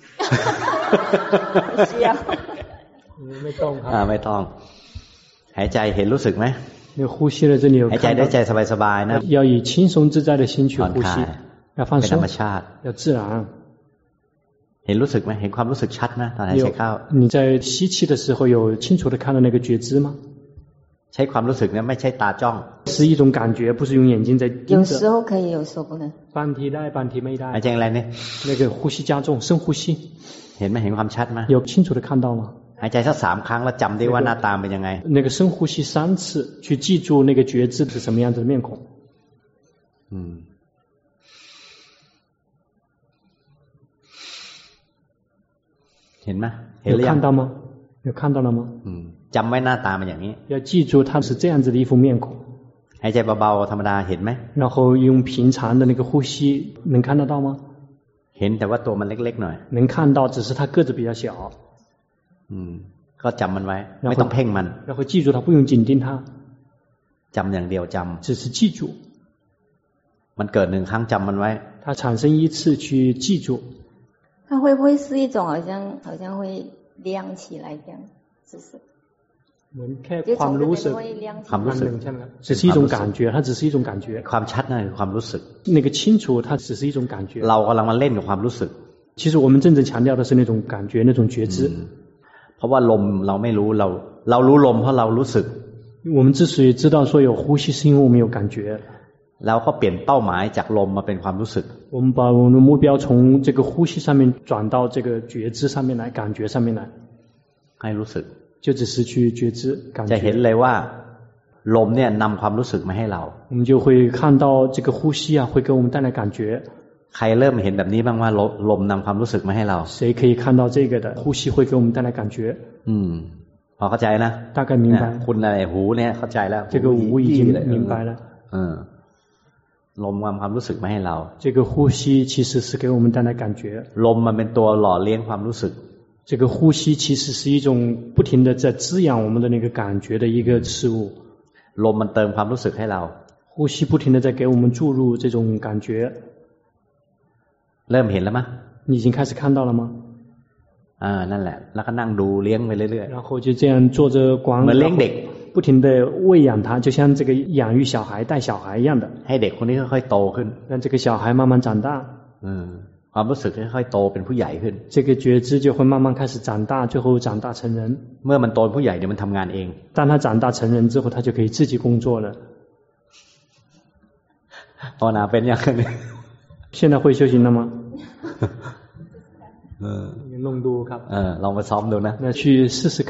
S5: ไม่需要
S2: ไม่ต้องครับ
S3: อ่าไม่ต้องหายใจเห็นรู้สึกไหม
S2: 你呼吸了这里有
S3: หายใจได้ใจสบายๆนะ
S2: 要以轻松自在的心去呼吸要放松
S3: เป็นธรรมชาติ
S2: 要自然
S3: เห็นรู้สึกไหมเห็นความรู้สึกชัดนะตอนหายใจเข้า
S2: 你在吸气的时候有清楚的看到那个觉知吗
S3: ใช้ความรู้สึกเนี่ยไม่ใช่ตาจ้อง
S2: 是一种感觉不是用眼睛在盯着
S5: 有时候可以有时候不能
S2: บางทีได้บางทีไม่ได้
S3: หายใจอะไรเนี่ย
S2: 那个呼吸加重深呼吸
S3: เห็นไหมเห็นความชัดไหม
S2: 有清楚的看到吗
S3: หายใจสักสามครั้งแล้วจำได้ว่าหน้าตาเป็นยังไง
S2: 那个深呼吸三次去记住那个觉知是什么样子的面孔
S3: อืมเห็นไหมเห็นหรือยัง
S2: 有看到吗有看到了吗
S3: อืมจำไว้หน้าตามันอย่างนี้
S2: 要记住它是这样子的一副面孔
S3: หายใจเบาๆธรรมดาเห็นไหม
S2: 然后用平常的那个呼吸能看得到吗
S3: เห็นแต่ว่าตัวมันเล็กๆหน่อย
S2: 能看到只是它个子比较小
S3: อืมก็จำมันไว้ไม่ต้องเพ่งมัน
S2: 然后记住它不用紧盯它
S3: จำอย่างเดียวจำ
S2: 只是记住
S3: มันเกิดหนึ่งครั้งจำมันไว้
S2: 它产生一次去记住
S5: 它会不会是一种好像好像会亮起来这样只是
S2: เหมือนแค่ความรู้สึก
S3: ความรู้สึก
S2: 只是一种感觉它只是一种感觉
S3: ความชัดนั่นคือความรู้สึก
S2: 那个清楚它只是一种感觉
S3: เรากำลังมาเล่นกับความรู้สึก
S2: 其实我们真正强调的是那种感觉那种觉知
S3: เพราะว่าลมเราไม่รู้เราเรารู้ลมเพราะเรารู้สึก
S2: 我们之所以知道说有呼吸是因为我们有感觉
S3: แล้วก็เปลี่ยนเป้าหมายจากลมมาเป็นความรู้สึก
S2: 我们把我们的目标从这个呼吸上面转到这个觉知上面来感觉上面来
S3: ให้รู้สึก
S2: 就只是去觉知感觉
S3: จะเห็นเลยว่าลมเนี่ยนำความรู้สึกมาให้เรา
S2: 我们就会看到这个呼吸啊会给我们带来感觉
S3: ใครเริ่มเห็นแบบนี้บ้างว่าลมนำความรู้สึกมาให้เรา
S2: 谁可以看到这个的呼吸会给我们带来感觉
S3: อืมพอเข้าใจนะ
S2: 大概明白
S3: คุณอะไรหูเนี่ยเข้าใจแล้ว
S2: 这个无已经明白了
S3: เออลมนำความรู้สึกมาให้เรา
S2: 这个呼吸其实是给我们带来感觉
S3: ลมมันเป็นตัวหล่อเลี้ยงความรู้สึก
S2: 这个呼吸其实是一种不停的在滋养我们的那个感觉的一个事物
S3: ลมมันเติมความรู้สึกให้เรา
S2: 呼吸不停的在给我们注入这种感觉
S3: เริ่มเห็นแล้วมั้ย
S2: 你已经开始看到了吗
S3: อ่านั่นแหละแล้วก็นั่งดูเลี้ยงไปเรื่อย
S2: ๆ然后就这样坐着观
S3: เหมือนเลี้ยงเด็ก
S2: 不停的喂养它就像这个养育小孩带小孩一样的
S3: ให้เด็กคนนี้ค่อยๆโตขึ้น
S2: 让这个小孩慢慢长大
S3: อืมความรู้สึกค่อยๆโตเป็นผู้ใหญ่ขึ้น
S2: 这个觉知就会慢慢开始长大最后长大成人
S3: เมื่อมันโตเป็นผู้ใหญ่เดี๋ยวมันทำงานเอง
S2: 当他长大成人之后他就可以自己工作了
S3: ภาวนาเป็นยังไง
S2: 现在会修行了吗
S3: เออ
S2: ลองดูครับ
S3: เออลองมาซ้อมดูนะ
S2: 那去试试看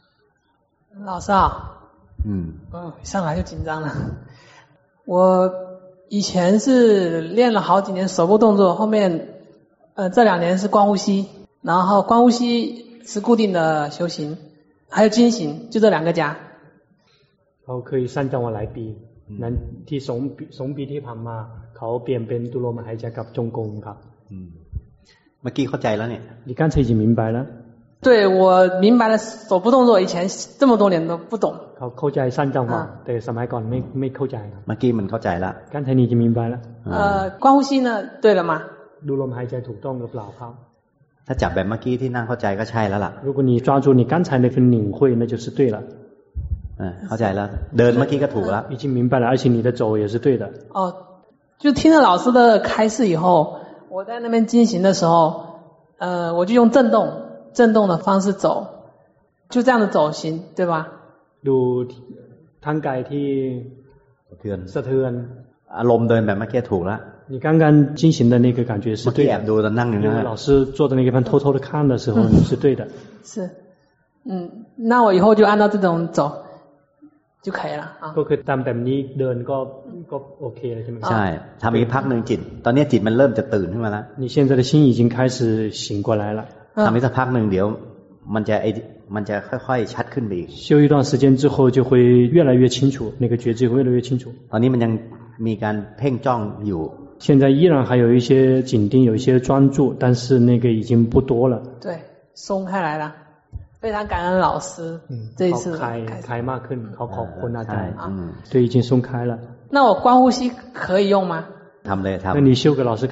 S6: 老师啊嗯嗯上来就紧张了我以前是练了好几年手部动作，后面呃这两年是观呼吸，然后观呼吸是固定的修行，还有经行，就这两个加。
S2: เขาเคยสั้นจังหวะหลายปีนั้นที่สองสองปีที่ผ่านมาเขาเปลี่ยนเป็นดูลมหายใจกับจงกรมครับ
S3: เมื่อกี้เข้าใจแล้วเนี่ย
S2: 你刚才已经明白了
S6: 对我明白了手部动作以前这么多年都不懂
S2: เขาเข้าใจสั้นจังหวะแต่สมัยก่อนไม่ไม่เข้าใจครับ
S3: เมื่อกี้มันเข้าใจแล้ว
S2: 刚才你已经明白了
S6: 呃观呼吸呢对了吗
S2: ดูลมหายใจถูกต้องหรือเปล่าครับ
S3: ถ้าจับแบบเมื่อกี้ที่นั่งเข้าใจก็ใช่แล้วล่ะ
S2: 如果你抓住你刚才那份领会那就是对了
S3: เข้าใจแล้วเดินเมื่อกี้ก็ถูกแล้ว
S2: 已经明白了而且你的走也是对的
S6: 哦就听了老师的开示以后我在那边进行的时候呃我就用震动震动的方式走就这样的走行对吧
S2: ดูทางกายที่
S3: สะเทือน
S2: สะเทือน
S3: อารมณ์เดินแบบเมื่อกี้ถูกแล้ว
S2: 你刚刚进行的那个感觉是对的。
S3: แอบดูตอนนั่งอยู่นะ
S2: 老师做的那个班偷偷的看的时候，你是对的。
S6: 是，嗯，那我以后就按照这种走就可以了啊。
S2: ก็คือตามแบบนี้เดินก็ก็โอเค了ใช่ไหม
S3: ใช่ทำอีกพักหนึ่งจิตตอนนี้จิตมันเริ่มจะตื่นขึ้นมาแล้ว
S2: 你现在的心已经开始醒过来了
S3: ทำอีกสักพักหนึ่งเดี๋ยวมันจะไอมันจะค่อยๆชัดขึ้นไปอีก
S2: 修一段时间之后就会越来越清楚那个觉知会越来越清楚
S3: ตอนนี้มันยังมีการเพ่งจ้องอยู่
S2: 现在依然还有一些紧盯有一些专注但是那个已经不多了
S6: 对松开来了非常感恩老师这一次
S2: 开开มากขึ้นเขาขอบคุณอาจารย์对已经松开了
S6: 那我观呼吸可以用吗
S3: ทำเลยทำ
S2: 那你修给老师看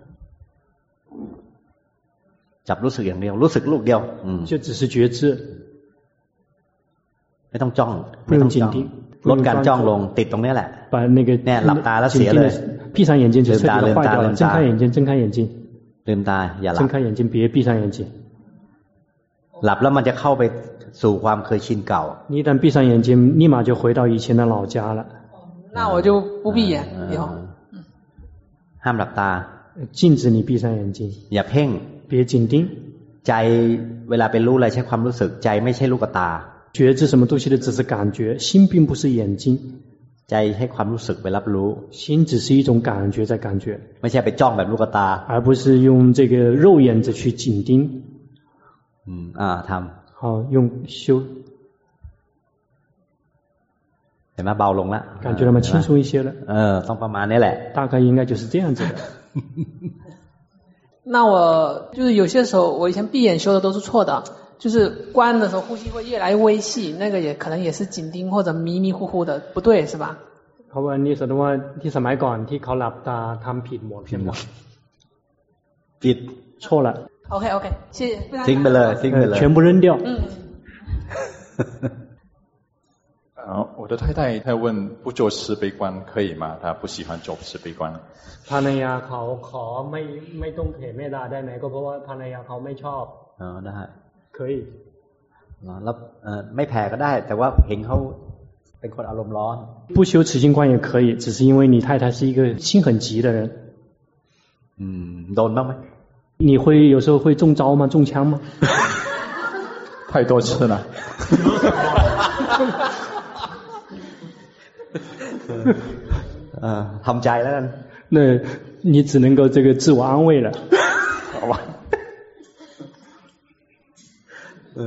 S3: จับรู้สึกอย่างเดียวรู้สึกลูกเดียว
S2: 就只是觉知
S3: ไม่ต้องจ้องไม่ต้องจ้องลดการจ้องลงติดตรงนี้แหละ
S2: 把那个
S3: เนี่ยหลับตาแล้วเสียเลย
S2: 闭上眼睛就彻底的坏掉了睁开眼睛睁开眼睛
S3: ลืมตาอย่าหลับ
S2: 睁开眼睛别闭上眼睛
S3: หลับแล้วมันจะเข้าไปสู่ความเคยชินเก่า
S2: 你一旦闭上眼睛立马就回到以前的老家了
S6: 那我就不闭眼以后
S3: ห้ามหลับตา
S2: 禁止你闭上眼睛
S3: อย่าเพ่ง
S2: 别紧盯
S3: ใจเวลาเป็นรู้อะไรใช้ความรู้สึกใจไม่ใช่ลูกตา
S2: 觉知什么东西的只是感觉心并不是眼睛
S3: ใจให้ความรู้สึกไปรับรู้
S2: 心只是一种感觉在感觉
S3: ไม่ใช่ไปจ้องแบบลูกตา
S2: 而不是用这个肉眼子去紧盯
S3: อืมอ่าท
S2: ำ好用修
S3: เห็นไหมเบาลงแล้ว
S2: 感觉到吗轻松一些了
S3: เออต้องประมาณนี้แหละ
S2: 大概应该就是这样子的
S6: 那我就是有些时候我以前闭眼修的都是错的就是关的时候呼吸会越来越微细那个也可能也是紧盯或者迷迷糊糊的不对是吧
S2: เพราะว่านี่แสดงว่าที่สมัยก่อนที่เขาหลับตาทำผิดหมดใช่ไหม
S3: ผิด
S2: 错了
S6: OK OK 谢谢
S3: ทิ้งไปเลยทิ้งไปเลย
S2: 全部扔掉
S6: 嗯
S7: 啊，我的太太她问不做慈悲观可以吗？她不喜欢做慈悲观。
S2: ภรรยาเขาขอไม่ไม่ต้องเผยเมตตาได้ไหมก็เพราะว่าภรรยาเขาไม่ชอบ
S3: อ๋อได้
S2: 可以
S3: แล้วเอ่อไม่แผ่ก็ได้แต่ว่าเห็นเขาเป็นคนอารมณ์ร้อน
S2: 不修持心观也可以只是因为你太太是一个心很急的人
S3: อืมโดนบ้างไหม
S2: 你会有时候会中招吗中枪吗
S7: 太多次了
S3: เออทำใจแล้วกัน
S2: 那你只能够这个自我安慰了
S7: 好吧
S3: 呃，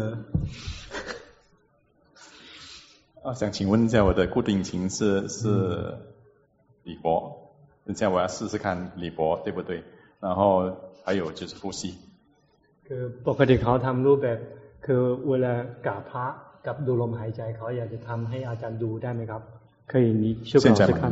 S7: 啊，想请问一下，我的固定形式是李博，等下我要试试看李博对不对？然后还有就是呼吸。
S2: คือปกติเขาทำรูปแบบคือเวลากราบพระกับดูลมหายใจเขาอยากจะทำให้อาจารย์ดูได้ไหมครับ可以你修给老师看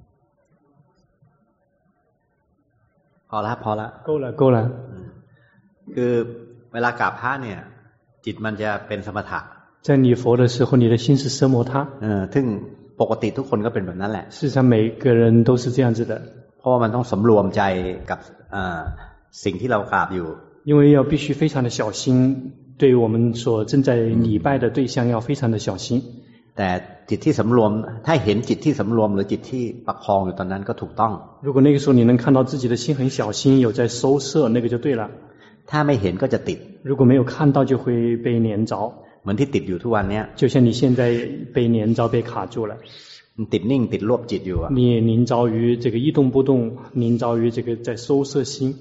S3: พอละพอละ
S2: 够了够了
S3: คือเวลากราบพระเนี่ยจิตมันจะเป็นสมถะ
S2: 在你佛的时候你的心是奢摩他
S3: เออซึ่งปกติทุกคนก็เป็นแบบนั้นแหละ
S2: 事实上每个人都是这样子的
S3: เพราะว่ามันต้องสำรวมใจกับสิ่งที่เรากราบอยู่
S2: 因为要必须非常的小心对我们所正在礼拜的对象要非常的小心
S3: แต่จิตที่สำรวมถ้าเห็นจิตที่สำรวมหรือจิตที่ประคองอยู่ตอนนั้นก็ถูกต้อง
S2: 如果那个时候你能看到自己的心很小心有在收摄那个就对了
S3: ถ้าไม่เห็นก็จะติด
S2: 如果没有看到就会被黏着
S3: เหมือนที่ติดอยู่ทุกวันนี้
S2: 就像你现在被黏着被卡住了
S3: มติดนิ่งติดรวบจิตอยู่啊
S2: 你凝着于这个一动不动，凝着于这个在收摄心。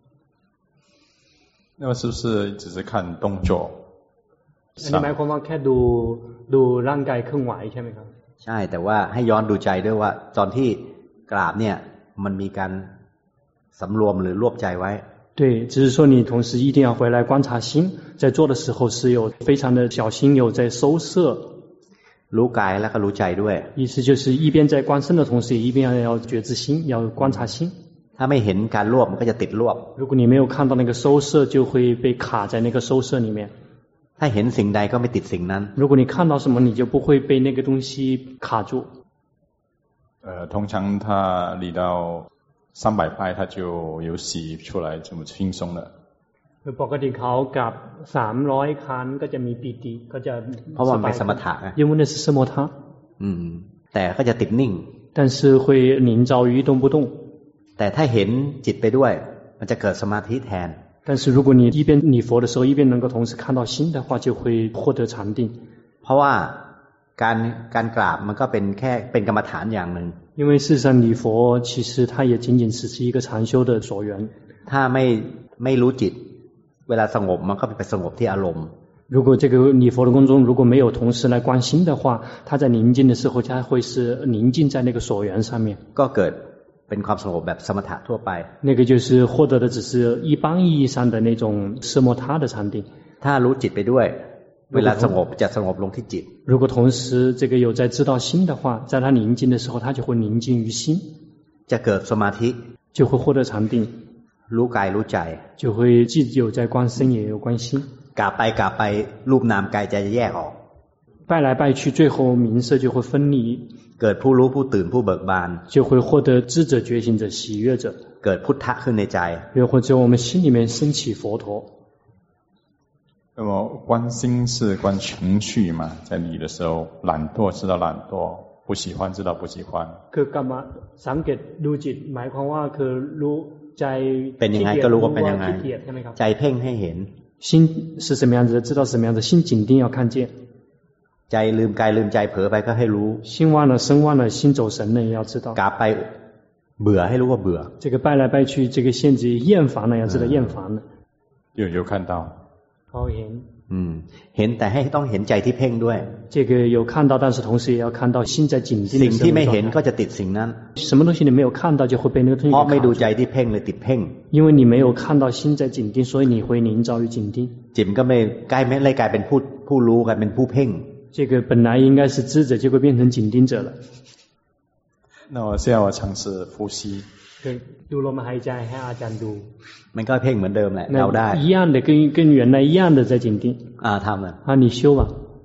S7: 那么是不是只是看动作？
S2: อันนี้หมายความว่าแค่ดูดูร่างกายเคลื่อนไหวใช่ไหมครับ
S3: ใช่แต่ว่าให้ย้อนดูใจด้วยว่าตอนที่กราบเนี่ยมันมีการสำรวมหรือรวบใจไว้
S2: 对，只是说你同时一定要回来观察心，在做的时候是有非常的小心，有在收摄。
S3: รู้กายแล้วก็รู้ใจด้วย
S2: 意思就是一边在观身的同时，也一边要觉知心，要观察心。
S3: ถ้าไม่เห็นการรวบมันก็จะติดรวบ
S2: 如果你没有看到那个收摄，就会被卡在那个收摄里面。
S3: ถ้าเห็นสิ่งใดก็ไม่ติดสิ่งนั้น
S2: 如果你看到什么，你就不会被那个东西卡住。
S7: 呃，通常他离到三百拍，他就有洗出来，这么轻松了。
S2: ปกติเขากับสามร้อยครั้งก็จะมีปีติก็จะ
S3: เพราะว่าเป็นสมถะ
S2: 因为那是สมถะ
S3: อืมแต่ก็จะติดนิ่ง
S2: 但是会凝着于一动不动
S3: แต่ถ้าเห็นจิตไปด้วยมันจะเกิดสมาธิแทน
S2: 但是如果你一边礼佛的时候一边能够同时看到心的话就会获得禅定
S3: เพราะว่าการการกราบมันก็เป็นแค่เป็นกรรมฐานอย่างหนึ่ง
S2: 因为事实上礼佛其实它也仅仅只是一个禅修的所缘
S3: ถ้าไม่ไม่รู้จิตเวลาสงบมันก็ไปสงบที่อารมณ์
S2: 如果这个礼佛的过程中如果没有同时来观心的话它在宁静的时候它会是宁静在那个所缘上面
S3: ก็เกิดเป็นความสงบแบบสมถะทั่วไป
S2: 那个就是获得的只是一般意义上的那种奢摩他的禅定
S3: ถ้ารู้จิตไปด้วยเวลาสงบจะสงบลงที่จิต
S2: 如果同时这个有在知道心的话在它宁静的时候它就会宁静于心
S3: จะเกิดสมาธิ
S2: 就会获得禅定
S3: รู้กายรู้ใจ
S2: 就会既有在观身也有观心
S3: กราบไปกราบไปรูปนามกายใจจะแยกออก
S2: 拜来拜去最后名色就会分离
S3: เกิดผู้รู้ผู้ตื่นผู้เบิกบาน
S2: 就会获得知者觉醒者喜悦者
S3: เกิดพุทธะขึ้นในใจ
S2: 又或者我们心里面升起佛陀
S7: 那么观心是观情绪嘛在你的时候懒惰知道懒惰不喜欢知道不喜欢
S2: คือกรรมสังเกตดูจิตหมายความว่าคือรู้ใจ
S3: เป็นยังไงก็รู้ว่าเป็นยังไงใจเพ่งให้เห็น
S2: 心是什么样子知道什么样子心紧定要看见
S3: ใจลืมกายลืมใจเผลอไปก็ให้รู้
S2: 心忘了身忘了心走神了也要知道
S3: กราบไปเบื่อให้รู้ว่าเบื่อ
S2: 这个拜来拜去这个限制厌烦了要知道厌烦了
S7: 有有看到
S2: เขาเห็น
S3: อืมเห็นแต่ให้ต้องเห็นใจที่เพ่งด้วย
S2: 这个有看到但是同时也要看到心在紧盯
S3: สิ่งที่ไม่เห็นก็จะติดสิ่งนั้น
S2: 什么东西你没有看到就会被那个东西
S3: เพราะไม่ดูใจที่เพ่งเลยติดเพ่ง
S2: 因为你没有看到心在紧盯所以你会凝着于紧盯
S3: จิตก็ไม่กลายไม่เลยกลายเป็นผู้ผู้รู้กลายเป็นผู้เพ่ง
S2: 这个本来应该是知者结果变成紧盯者了
S7: 那我现在我尝试呼吸
S2: ดูลมหายใจให้อาจารย์ดู
S3: มันก็เพ่งเหมือนเดิมแหละเราได้
S2: 一样的跟跟原来一样的在紧盯
S3: อ่าทำเลย
S2: 啊你修吧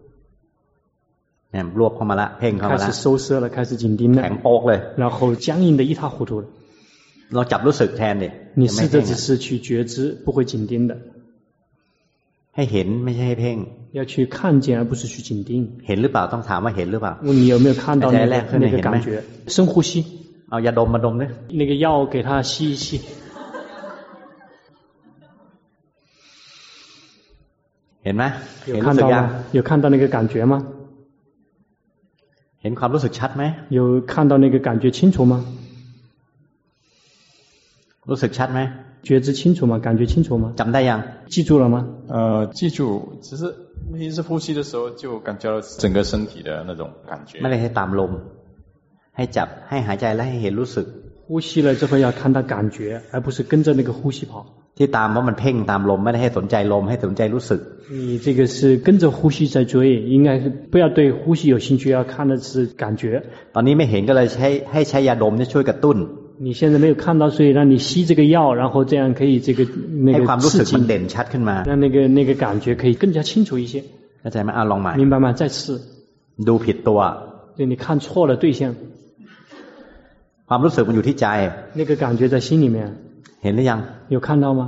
S3: เนี่ยรวบเข้ามาละเพ่งเข้ามาละ
S2: 开始收摄了开始紧盯了
S3: แข็งโป๊กเลย
S2: 然后僵硬的一塌糊涂了
S3: เราจับรู้สึกแทนดิ
S2: 你试着只是去觉知不会紧盯的
S3: ให้เห็นไม่ใช่ให้เพ่ง
S2: 要去看见而不是去紧盯
S3: เห็นหรือเปล่าต้องถามว่าเห็นหรือเปล่า
S2: 你有没有看到那个那个感觉深呼吸
S3: เอายาดมมาดมดิ
S2: 那个药给他吸一吸
S3: เห็นไหม
S2: 有看到吗有看到那个感觉吗
S3: เห็นความรู้สึกชัดไหม
S2: 有看到那个感觉清楚吗
S3: รู้สึกชัดไหม
S2: 觉知清楚吗感觉清楚吗
S3: จำได้ยัง
S2: 记住了吗
S7: 呃记住只是每次呼吸的时候就感觉到整个身体的那种感觉
S3: ไม่ได้ให้ตามลมให้จับให้หายใจและให้เห็นรู้สึก
S2: 呼吸了之后要看到感觉而不是跟着那个呼吸跑
S3: ที่ตามเพราะมันเพ่งตามลมไม่ได้ให้สนใจลมให้สนใจรู้สึก
S2: 你这个是跟着呼吸在追应该是不要对呼吸有兴趣要看的是感觉
S3: ตอนนี้ไม่เห็นก็เลยใช้ให้ใช้ยาดมช่วยกระตุ้น
S2: 你现在没有看到所以让你吸这个药然后这样可以这个那个刺激
S3: เด่นชัดขึ้นมา
S2: 让那个那个感觉可以更加清楚一些
S3: เข้าใจมั้ยอ่ะลองใหม่
S2: 明白吗再次
S3: ดูผิดตัว
S2: 对你看错了对象
S3: ความรู้สึกมันอยู่ที่ใจ
S2: 那个感觉在心里面
S3: เห็นหรือยัง
S2: 有看到吗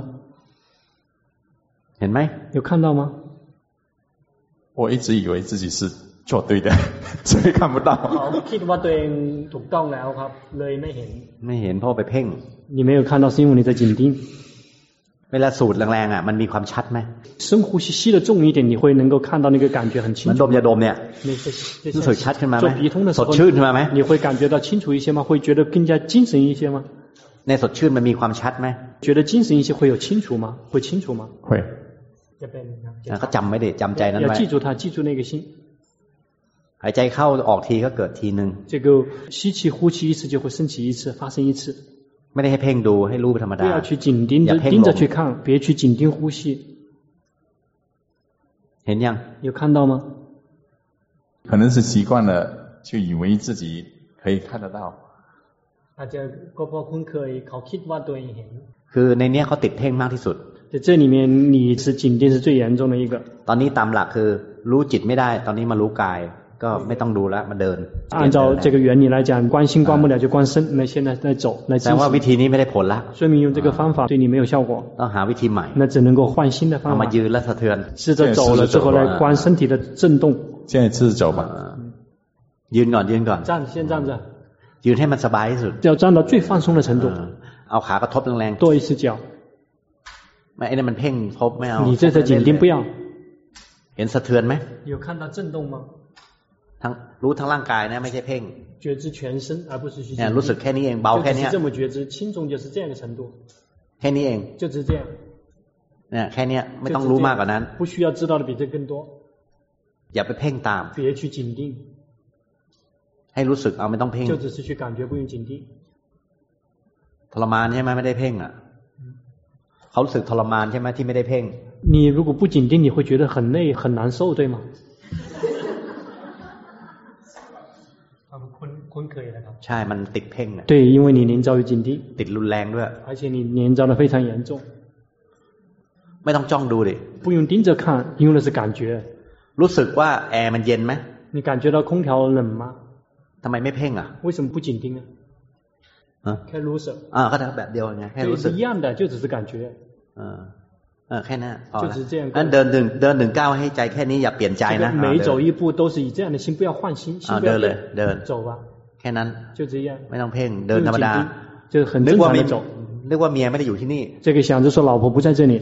S3: เห็นไหม
S2: 有看到吗
S7: 我一直以为自己是做对的所以看不到
S2: คิดว่าตัวเองถูกต้องแล้วครับเลยไม่เห็น
S3: ไม่เห็นเพราะไปเพ่ง
S2: 你没有看到是因为你在紧盯
S3: เวลาสูดแรงๆอ่ะมันมีความชัดไหม
S2: 深呼吸吸得重一点你会能够看到那个感觉很清楚
S3: มันดมยาดมเนี่ยรู้สึกชัดขึ้นมาไหมสดชื่นขึ้นมาไหม
S2: 你会感觉到清楚一些吗会觉得更加精神一些吗
S3: ในสดชื่นมันมีความชัดไหม
S2: 觉得精神一些会有清楚吗会清楚吗
S7: 会
S3: ก็จำไม่ได้จำใจนั้นไว้
S2: 要记住它记住那个心
S3: หายใจเข้าออกทีก็เกิดทีนึง
S2: 这个吸气呼气一次就会升起一次发生一次
S3: ไม่ได้ให้เพ่งดูให้รู้ธรรมดา
S2: 不要去紧盯着盯着去看别去紧盯呼吸
S3: เห็นยัง
S2: 有看到吗
S7: 可能是习惯了就以为自己可以看得到
S2: อาจจะก็เพราะคุ้นเคยเขาคิดว่าตัวเองเห็น
S3: คือในเนี้ยเขาติดเพ่งมากที่สุด
S2: 在这里面你是紧盯是最严重的一个
S3: ตอนนี้ตามหลักคือรู้จิตไม่ได้ตอนนี้มารู้กายก็ไม่ต้องดูแล้วมาเดิน
S2: 按照这个原理来讲关心关不了就关身那现在在走来
S3: แต่ว่าวิธีนี้ไม่ได้ผลละ
S2: 说明用这个方法对你没有效果
S3: ต้องหาวิธีใหม่
S2: 那只能够换新的方法
S3: เอามายืนและสะเทือน
S2: 试着走了之后来关身体的震动
S7: 现在是走吧
S3: ยืนก่อนยืนก่อน
S2: 站先站着
S3: ยืนให้มันสบายที่สุด
S2: 要站到最放松的程度
S3: เอาขากระทบแรง
S2: 跺一次脚
S3: ไม่ไอ้นี่มันเพ่งพบไม่เอา
S2: 你这在紧盯不要
S3: เห็นสะเทือนไหม
S2: 有看到震动吗
S3: ทั้งรู้ทั้งร่างกายนะไม่ใช่เพ่ง
S2: 觉知全身而不是去
S3: เนี่ยรู้สึกแค่นี้เองเบาแค่นี้
S2: 这么觉知轻重就是这样的程度
S3: แค่นี้เอง
S2: 就是这样
S3: เนี่ยแค่นี้ไม่ต้องรู้มากกว่านั้น
S2: 不需要知道的比这更多
S3: อย่าไปเพ่งตาม
S2: 别去紧盯
S3: ให้รู้สึกเอาไม่ต้องเพ่ง
S2: 就只是去感觉不用紧盯
S3: ทรมานใช่ไหมไม่ได้เพ่งอ่ะเขารู้สึกทรมานใช่ไหมที่ไม่ได้เพ่ง
S2: 你如果不紧盯你会觉得很累很难受对吗คุ้นเคยนะครับ
S3: ใช่มันติดเพ่งอ่ะ
S2: 对因为你连遭于紧盯
S3: ติดรุนแรงด้วย
S2: 而且你连遭的非常严重
S3: ไม่ต้องจ้องดูดิ
S2: 不用盯着看因为那是感觉
S3: รู้สึกว่าแอร์มันเย็นไหม
S2: 你感觉到空调冷吗
S3: ทำไมไม่เพ่งอ่ะ
S2: 为什么不紧盯啊แค่รู้สึก
S3: อ่าก็แบบเดียวไงแค่รู้สึก
S2: 一样的就只是感觉
S3: เออเออแค่นั้นพอแล้วงั้นเดินหนึ่งเดินหนึ่งก้าวให้ใจแค่นี้อย่าเปลี่ยนใจนะ
S2: 每走一步都是以这样的心不要换心心
S3: 不要变เดิน
S2: 走吧
S3: แค่นั้น
S2: 就这样
S3: ไม่ต้องเพ่งเดินธรรมดา
S2: 就很正常的走
S3: นึกว่าเมียไม่ได้อยู่ที่นี่
S2: 这个想着说老婆不在这里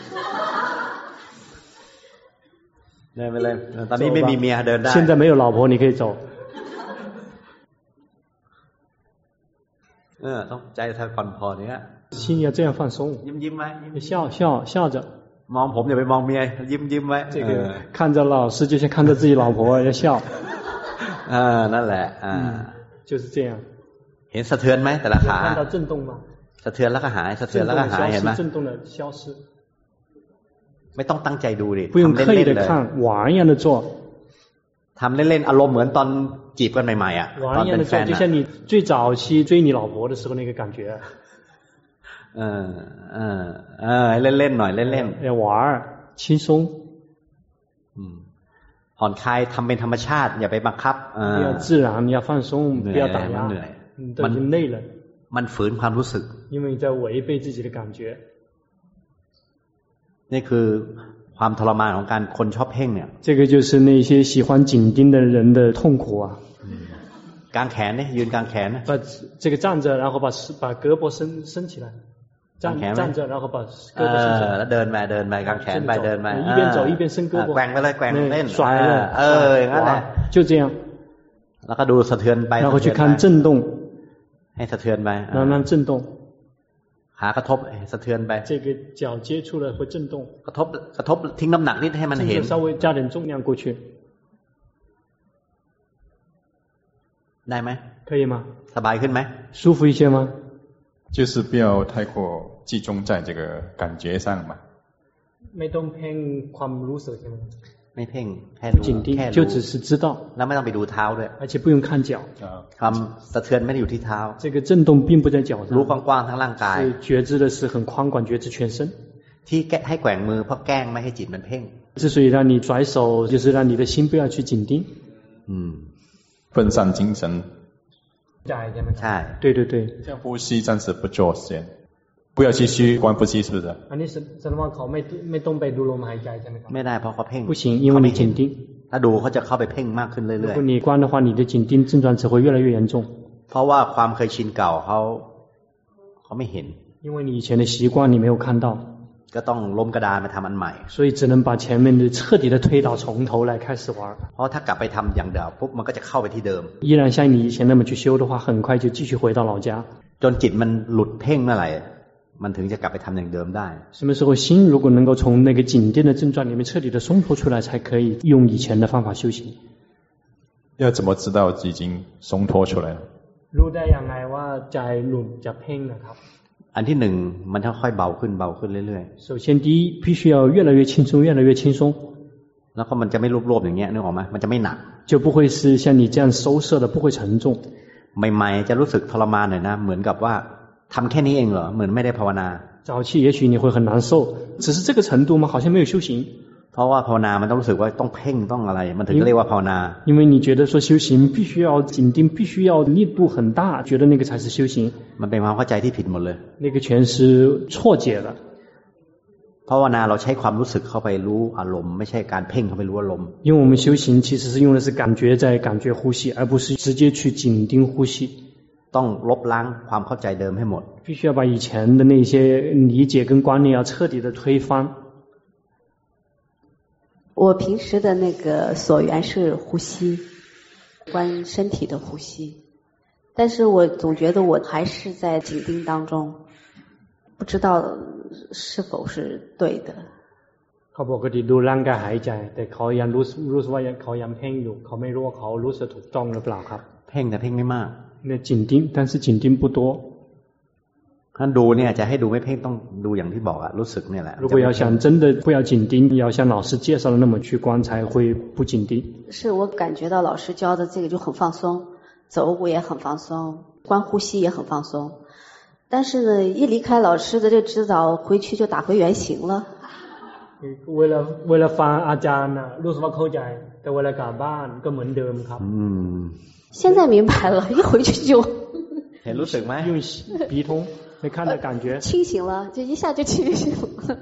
S3: เดินไปเลยตอนนี้ไม่มีเมียเดินได้
S2: 现在没有老婆你可以走
S3: เออต้องใจถ้าผ่อนพอเนี้ย
S2: 心要这样放松
S3: ยิ้มยิ้มไว้
S2: 笑笑笑着
S3: มองผมอย่าไปมองเมียยิ้มยิ้มไว้
S2: 这个看着老师就像看着自己老婆要笑
S3: อ่านั่นแหละอ่า
S2: 就是这样
S3: เห็นสะเทือนไหมแต่ละขา
S2: 看到震动吗
S3: สะเทือนแล้วก็หายสะเทือนแล้วก็หายเห็นไหม
S2: 震动的消失
S3: ไม่ต้องตั้งใจดูดิ
S2: 不用刻意的看玩一样的做
S3: ทำเล่นๆอารมณ์เหมือนตอนจีบกันใหม่ๆอ่ะ
S2: ตอนเป็นแฟน就像你最早期追你老婆的时候那个感觉
S3: เออเออเออเล่นๆหน่อยเล่น
S2: ๆ要玩轻松
S3: อืมผ่อนคลายทำเป็นธรรมชาติอย่าไปบังคับเออ
S2: 要自然要放松不要打压
S3: มัน
S2: 累了
S3: มันฝืนความรู้สึก
S2: 因为你在违背自己的感觉
S3: นี่คือความทรมานของการคนชอบเพ่งเนี่ย
S2: 这个就是那些喜欢紧盯的人的痛苦啊
S3: กางแขนเนี่ยยืนกางแขน
S2: 把这个站着然后把把胳膊伸伸起来站站着然后把胳膊伸起来
S3: แล้วเดินไปเดินไปกางแขนไปเดินไป
S2: 一边走一边伸胳膊
S3: แกว่งไปเลยแกว่งเล่น
S2: 甩了
S3: เอออย่างนั้นแหละ
S2: 就这样
S3: แล้วก็ดูสะเทือนไป
S2: 然后去看震动
S3: ให้สะเทือนไป
S2: 慢慢震动
S3: ขากระทบสะเทือนไป
S2: 这个脚接触了会震动
S3: กระทบกระทบทิ้งน้ำหนักนิดให้มันเห็น
S2: 稍微加点重量过去
S3: ได้ไหม
S2: 可以吗
S3: สบายขึ้นไหม
S2: 舒服一些吗
S7: 就是不要太过集中在这个感觉上嘛
S2: ไม่ต้องเพ่งความรู้สึกใช่ไหม
S3: ไม่เพ่งแค่ดู
S2: แค่就只是知道
S3: แล้วไม่ต้องไปดูเท้าด้วย
S2: 而且不用看脚
S3: ความสะเทือนไม่ได้อยู่ที่เท้า
S2: 这个震动并不在脚上
S3: รู้กว้างๆทั้งร่างกาย
S2: 觉知的是很宽广觉知全身
S3: ที่ให้แกว่งมือเพราะแกล้งไม่ให้จิตมันเพ่ง
S2: 之所以让你甩手就是让你的心不要去紧盯
S3: อืม
S7: 分散精神
S3: ใช่
S2: 对对对
S7: 这样呼吸暂时不做先不要继续观呼吸是不是
S2: อันนี้แสดงว่าเขาไม่ไม่ต้องไปดูลมหายใจใช่ไหมครับ
S3: ไม่ได้เพราะเขาเพ่ง
S2: 不行因为你紧盯
S3: ถ้าดูเขาจะเข้าไปเพ่งมากขึ้นเรื่อยๆ
S2: 如果你观的话你的紧盯症状只会越来越严重
S3: เพราะว่าความเคยชินเก่าเขาเขาไม่เห็น
S2: 因为你以前的习惯你没有看到
S3: ก็ต้องล้มกระดานมาทำอันใหม่
S2: 所以只能把前面的彻底的推倒从头来开始玩
S3: เพราะถ้ากลับไปทำอย่างเดิมปุ๊บมันก็จะเข้าไปที่เดิม
S2: 依然像你以前那么去修的话很快就继续回到老家
S3: จนจิตมันหลุดเพ่งเมื่อไหร่มันถึงจะกลับไปทำอย่างเดิมได้
S2: 什么时候心如果能够从那个紧盯的症状里面彻底的松脱出来才可以用以前的方法修行
S7: 要怎么知道已经松脱出来了
S2: รู้ได้ยังไงว่าใจหลุดจากเพ่งนะครับ
S3: อันที่หนึ่งมันค่อยๆเบาขึ้นเบาขึ้นเรื่อย
S2: ๆ首先第一必须要越来越轻松越来越轻松
S3: แล้วก็มันจะไม่รวบๆอย่างเงี้ยนึกออกไหมมันจะไม่หนัก
S2: 就不会是像你这样收摄的不会沉重
S3: ใหม่ๆจะรู้สึกทรมานหน่อยนะเหมือนกับว่าทำแค่นี้เองเหรอเหมือนไม่ได้ภาวนา
S2: 早期也许你会很难受只是这个程度吗好像没有修行
S3: เพราะว่าภาวนามันต้องรู้สึกว่าต้องเพ่งต้องอะไรมันถึงเรียกว่าภาวนา
S2: 因为你觉得说修行必须要紧盯必须要力度很大觉得那个才是修行
S3: มันเป็นความเข้าใจที่ผิดหมดเลย
S2: 那个全是错解了
S3: ภาวนาเราใช้ความรู้สึกเข้าไปรู้อารมณ์ไม่ใช่การเพ่งเข้าไปรู้อารมณ์
S2: 因为我们修行其实是用的是感觉在感觉呼吸而不是直接去紧盯呼吸
S3: ต้องลบล้างความเข้าใจเดิมให้หมด
S2: 必须要把以前的那些理解跟观念要彻底的推翻
S8: 我平时的那个所缘是呼吸，观身体的呼吸，但是我总觉得我还是在紧盯当中，不知道是否是对的。
S2: เขาปกติดูร่างกายหายใจแต่เขายังรู้รู้สึกว่าเขายังเพ่งอยู่เขาไม่รู้ว่าเขารู้สึกถูกต้องหรือเปล่าครับ
S3: เพ่งแต่เพ่งไม่มาก
S2: 那紧盯但是紧盯不多
S3: ท่านดูเนี่ยจะให้ดูไม่เพ่งต้องดูอย่างที่บอกอะรู้สึกเนี่ยแหละ
S2: 如果要想真的不要紧盯要像老师介绍的那么去观才会不紧盯
S8: 是我感觉到老师教的这个就很放松走路也很放松观呼吸也很放松但是呢一离开老师的这指导回去就打回原形了
S2: เวลาเวลาฟังอาจารย์น่ะรู้สึกว่าเข้าใจแต่เวลากลับบ้านก็เหมือนเดิมครับ
S3: อืม
S8: 现在明白了一回去就
S3: เห็นรู้สึกไหม
S2: 用鼻通没看到感觉
S8: 清醒了就一下就清醒了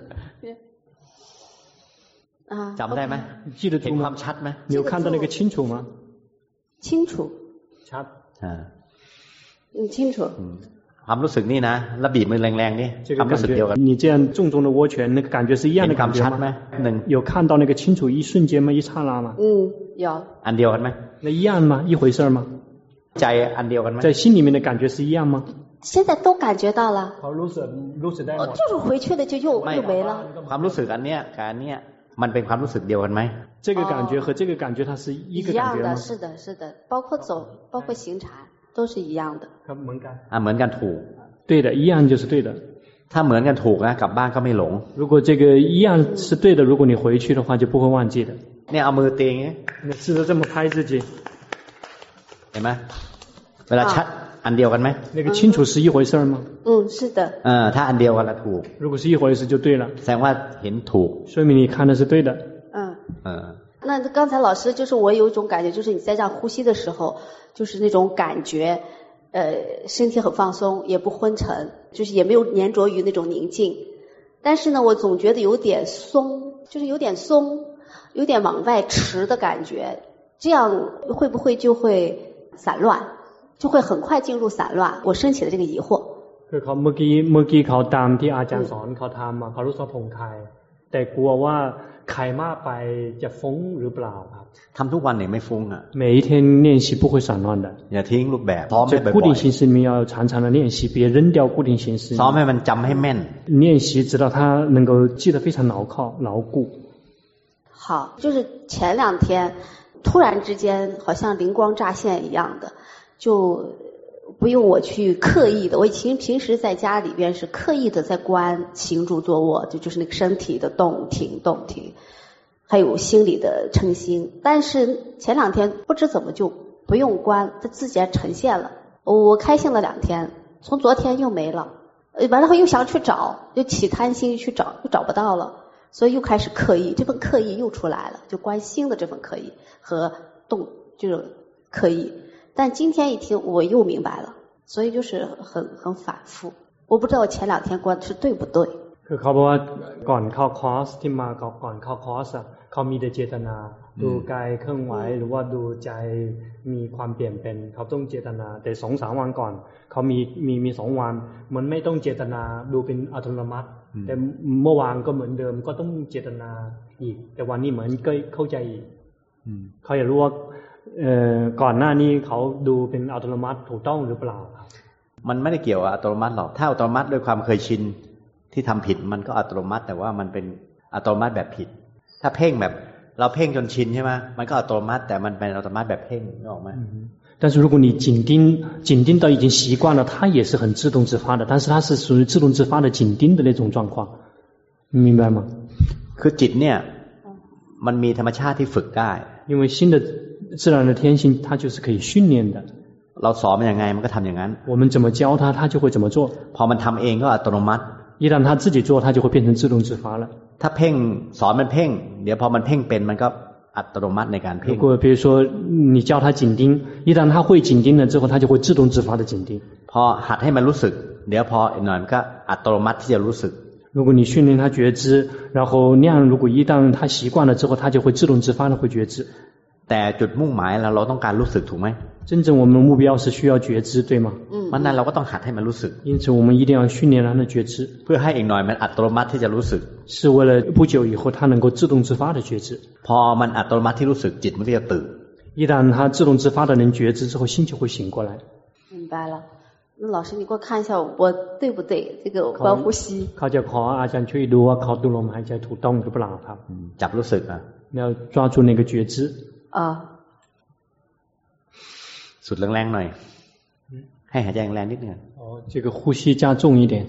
S3: 啊จำได้ไหม
S2: 记得住吗
S3: ชัดไหม
S2: 你有看到那个清楚吗
S8: 清楚
S2: ชัด
S3: อ่า
S8: 嗯清楚
S3: ความรู้สึกนี่นะแล้วบีบมือแรงๆนี่ความรู้สึกเดียวกัน
S2: 你这样重重的握拳那个感觉是一样的感觉吗有看到那个清楚一瞬间吗一刹那吗
S8: 嗯有
S3: อันเดียวกันไหม
S2: 那一样吗一回事吗
S3: ใจอันเดียวกันไหม
S2: 在心里面的感觉是一样吗
S8: 现在都感觉到了
S2: 好รู้สึกรู้สึกได้หมด
S8: 就是回去了就又又没了
S3: ความรู้สึกอันเนี้ยกับอันเนี้ยมันเป็นความรู้สึกเดียวกันไหม
S2: 这个感觉和这个感觉它是一个感觉吗
S8: 是的是的包括走包括行禅都是一样的
S2: ครับเหมือนกัน
S3: อ่ะเหมือนกันถูก
S2: 对的一样就是对的
S3: ถ้าเหมือนกันถูกนะกลับบ้านก็ไม่หลง
S2: 如果这个一样是对的如果你回去的话就不会忘记的
S3: เนี่ยเอามือตีอย่างงี้
S2: 你试着这么拍自己
S3: เห็นไหมเวลาชัดอันเดียวกันไหม
S2: 那个清楚是一回事吗
S8: 嗯是的
S3: เออถ้าอันเดียวกันละถูก
S2: 如果是一回事就对了
S3: แสดงว่าเห็นถูก
S2: 说明你看的是对的
S8: 嗯
S3: 嗯
S8: 那刚才老师就是我有一种感觉就是你在这样呼吸的时候就是那种感觉呃身体很放松也不昏沉就是也没有粘着于那种宁静但是呢我总觉得有点松就是有点松有点往外迟的感觉这样会不会就会散乱就会很快进入散乱我升起了这个疑惑
S2: คือเขาเมื่อกี้เมื่อกี้เขาตามที่อาจารย์สอนเขาทำมาเขารู้สึกผ่อนคลายแต่กลัวว่าคลายมากไปจะฟุ้งหรือเปล่าครับ
S3: ทำทุกวันเนี่ยไม่ฟุ้งอ่ะ
S2: 每一天练习不会散乱的
S3: อย่าทิ้งรูปแบบซ้อมให้บ่อยๆ
S2: 固定形式你要常常的练习别扔掉固定形式
S3: ซ้อมให้มันจำให้แม่น
S2: 练习直到它能够记得非常牢靠牢固
S8: 好就是前两天突然之间好像灵光乍现一样的就不用我去刻意的我平平时在家里边是刻意的在观行住坐卧就就是那个身体的动停动停还有心理的称心但是前两天不知怎么就不用观它自己呈现了我开心了两天从昨天又没了完了后又想去找又起贪心去找又找不到了所以又开始刻意这份刻意又出来了就观心的这份刻意和动就是刻意但今天一听我又明白了所以就是很很反复我不知道我前两天观是对不对
S2: คือเขาบอกว่าก่อนเข้าคอร์สที่มาก่อนเข้าคอร์สอ่ะเขามีแต่เจตนาดูกายเคลื่อนไหวหรือว่าดูใจมีความเปลี่ยนเป็นเขาต้องเจตนาแต่ สองถึงสาม วันก่อนเขามีมีมีสองวันมันไม่ต้องเจตนาดูเป็นอัตโนมัติแต่เมื่อวานก็เหมือนเดิมก็ต้องเจตนาอีกแต่วันนี้เหมือนก็เข้าใจอีกเขาอยากรู้ว่าก่อนหน้านี้เขาดูเป็นอัตโนมัติถูกต้องหรือเปล่า
S3: มันไม่ได้เกี่ยวกับอัตโนมัติหรอกถ้าอัตโนมัติด้วยความเคยชินที่ทำผิดมันก็อัตโนมัติแต่ว่ามันเป็นอัตโนมัติแบบผิดถ้าเพ่งแบบเราเพ่งจนชินใช่ไหมมันก็อัตโนมัติแต่มันเป็นอัตโนมัติแบบเพ่งนึกออกไหม
S2: 但是如果你紧盯紧盯到已经习惯了，它也是很自动自发的，但是它是属于自动自发的紧盯的那种状况，明白吗？
S3: คือจิตเนี่ยมันมีธรรมชาติที่ฝึกได้
S2: 因为心的自然的天性它就是可以训练的
S3: เราสอนมันยังไงมันก็ทำอย่างนั้น
S2: 我们怎么教它它就会怎么做
S3: พอมันทำเองก็อัตโนมัติ
S2: 一旦它自己做它就会变成自动自发了
S3: ถ้าเพ่งสอนมันเพ่งเดี๋ยวพอมันเพ่งเป็นมันก็อัตโนมัติในการเพ่ง
S2: 如果比如说你教它紧盯一旦它会紧盯了之后它就会自动自发的紧盯
S3: พอหัดให้มันรู้สึกเดี๋ยวพออีกหน่อยมันก็อัตโนมัติที่จะรู้สึก
S2: 如果你训练它觉知然后那样如果一旦它习惯了之后它就会自动自发的会觉知
S3: แต่จุดมุ่งหมายเราเราต้องการรู้สึกถูกไหม
S2: 真正我们的目标是需要觉知对吗
S3: เพราะนั้นเราก็ต้องหัดให้มันรู้สึก
S2: 因此我们一定要训练让它觉知
S3: เพื่อให้อีกหน่อยมันอัตโนมัติที่จะรู้สึก
S2: 是为了不久以后它能够自动自发的觉知
S3: พอมันอัตโนมัติที่รู้สึกจิตมันก็จะตื่น
S2: 一旦它自动自发的能觉知之后心就会醒过来
S8: 明白了那老师你给我看一下我对不对这个观呼吸
S2: เขาจะขออาจารย์ช่วยดูว่าเขาดูลมหายใจถูกต้องหรือเปล่าครับ
S3: จับรู้สึกอ่ะ
S2: 要抓住那个觉知
S8: 啊
S3: สุดแรงๆหน่อยให้หายใจแรงๆนิดนึง
S2: อ๋อ这个呼吸加重一点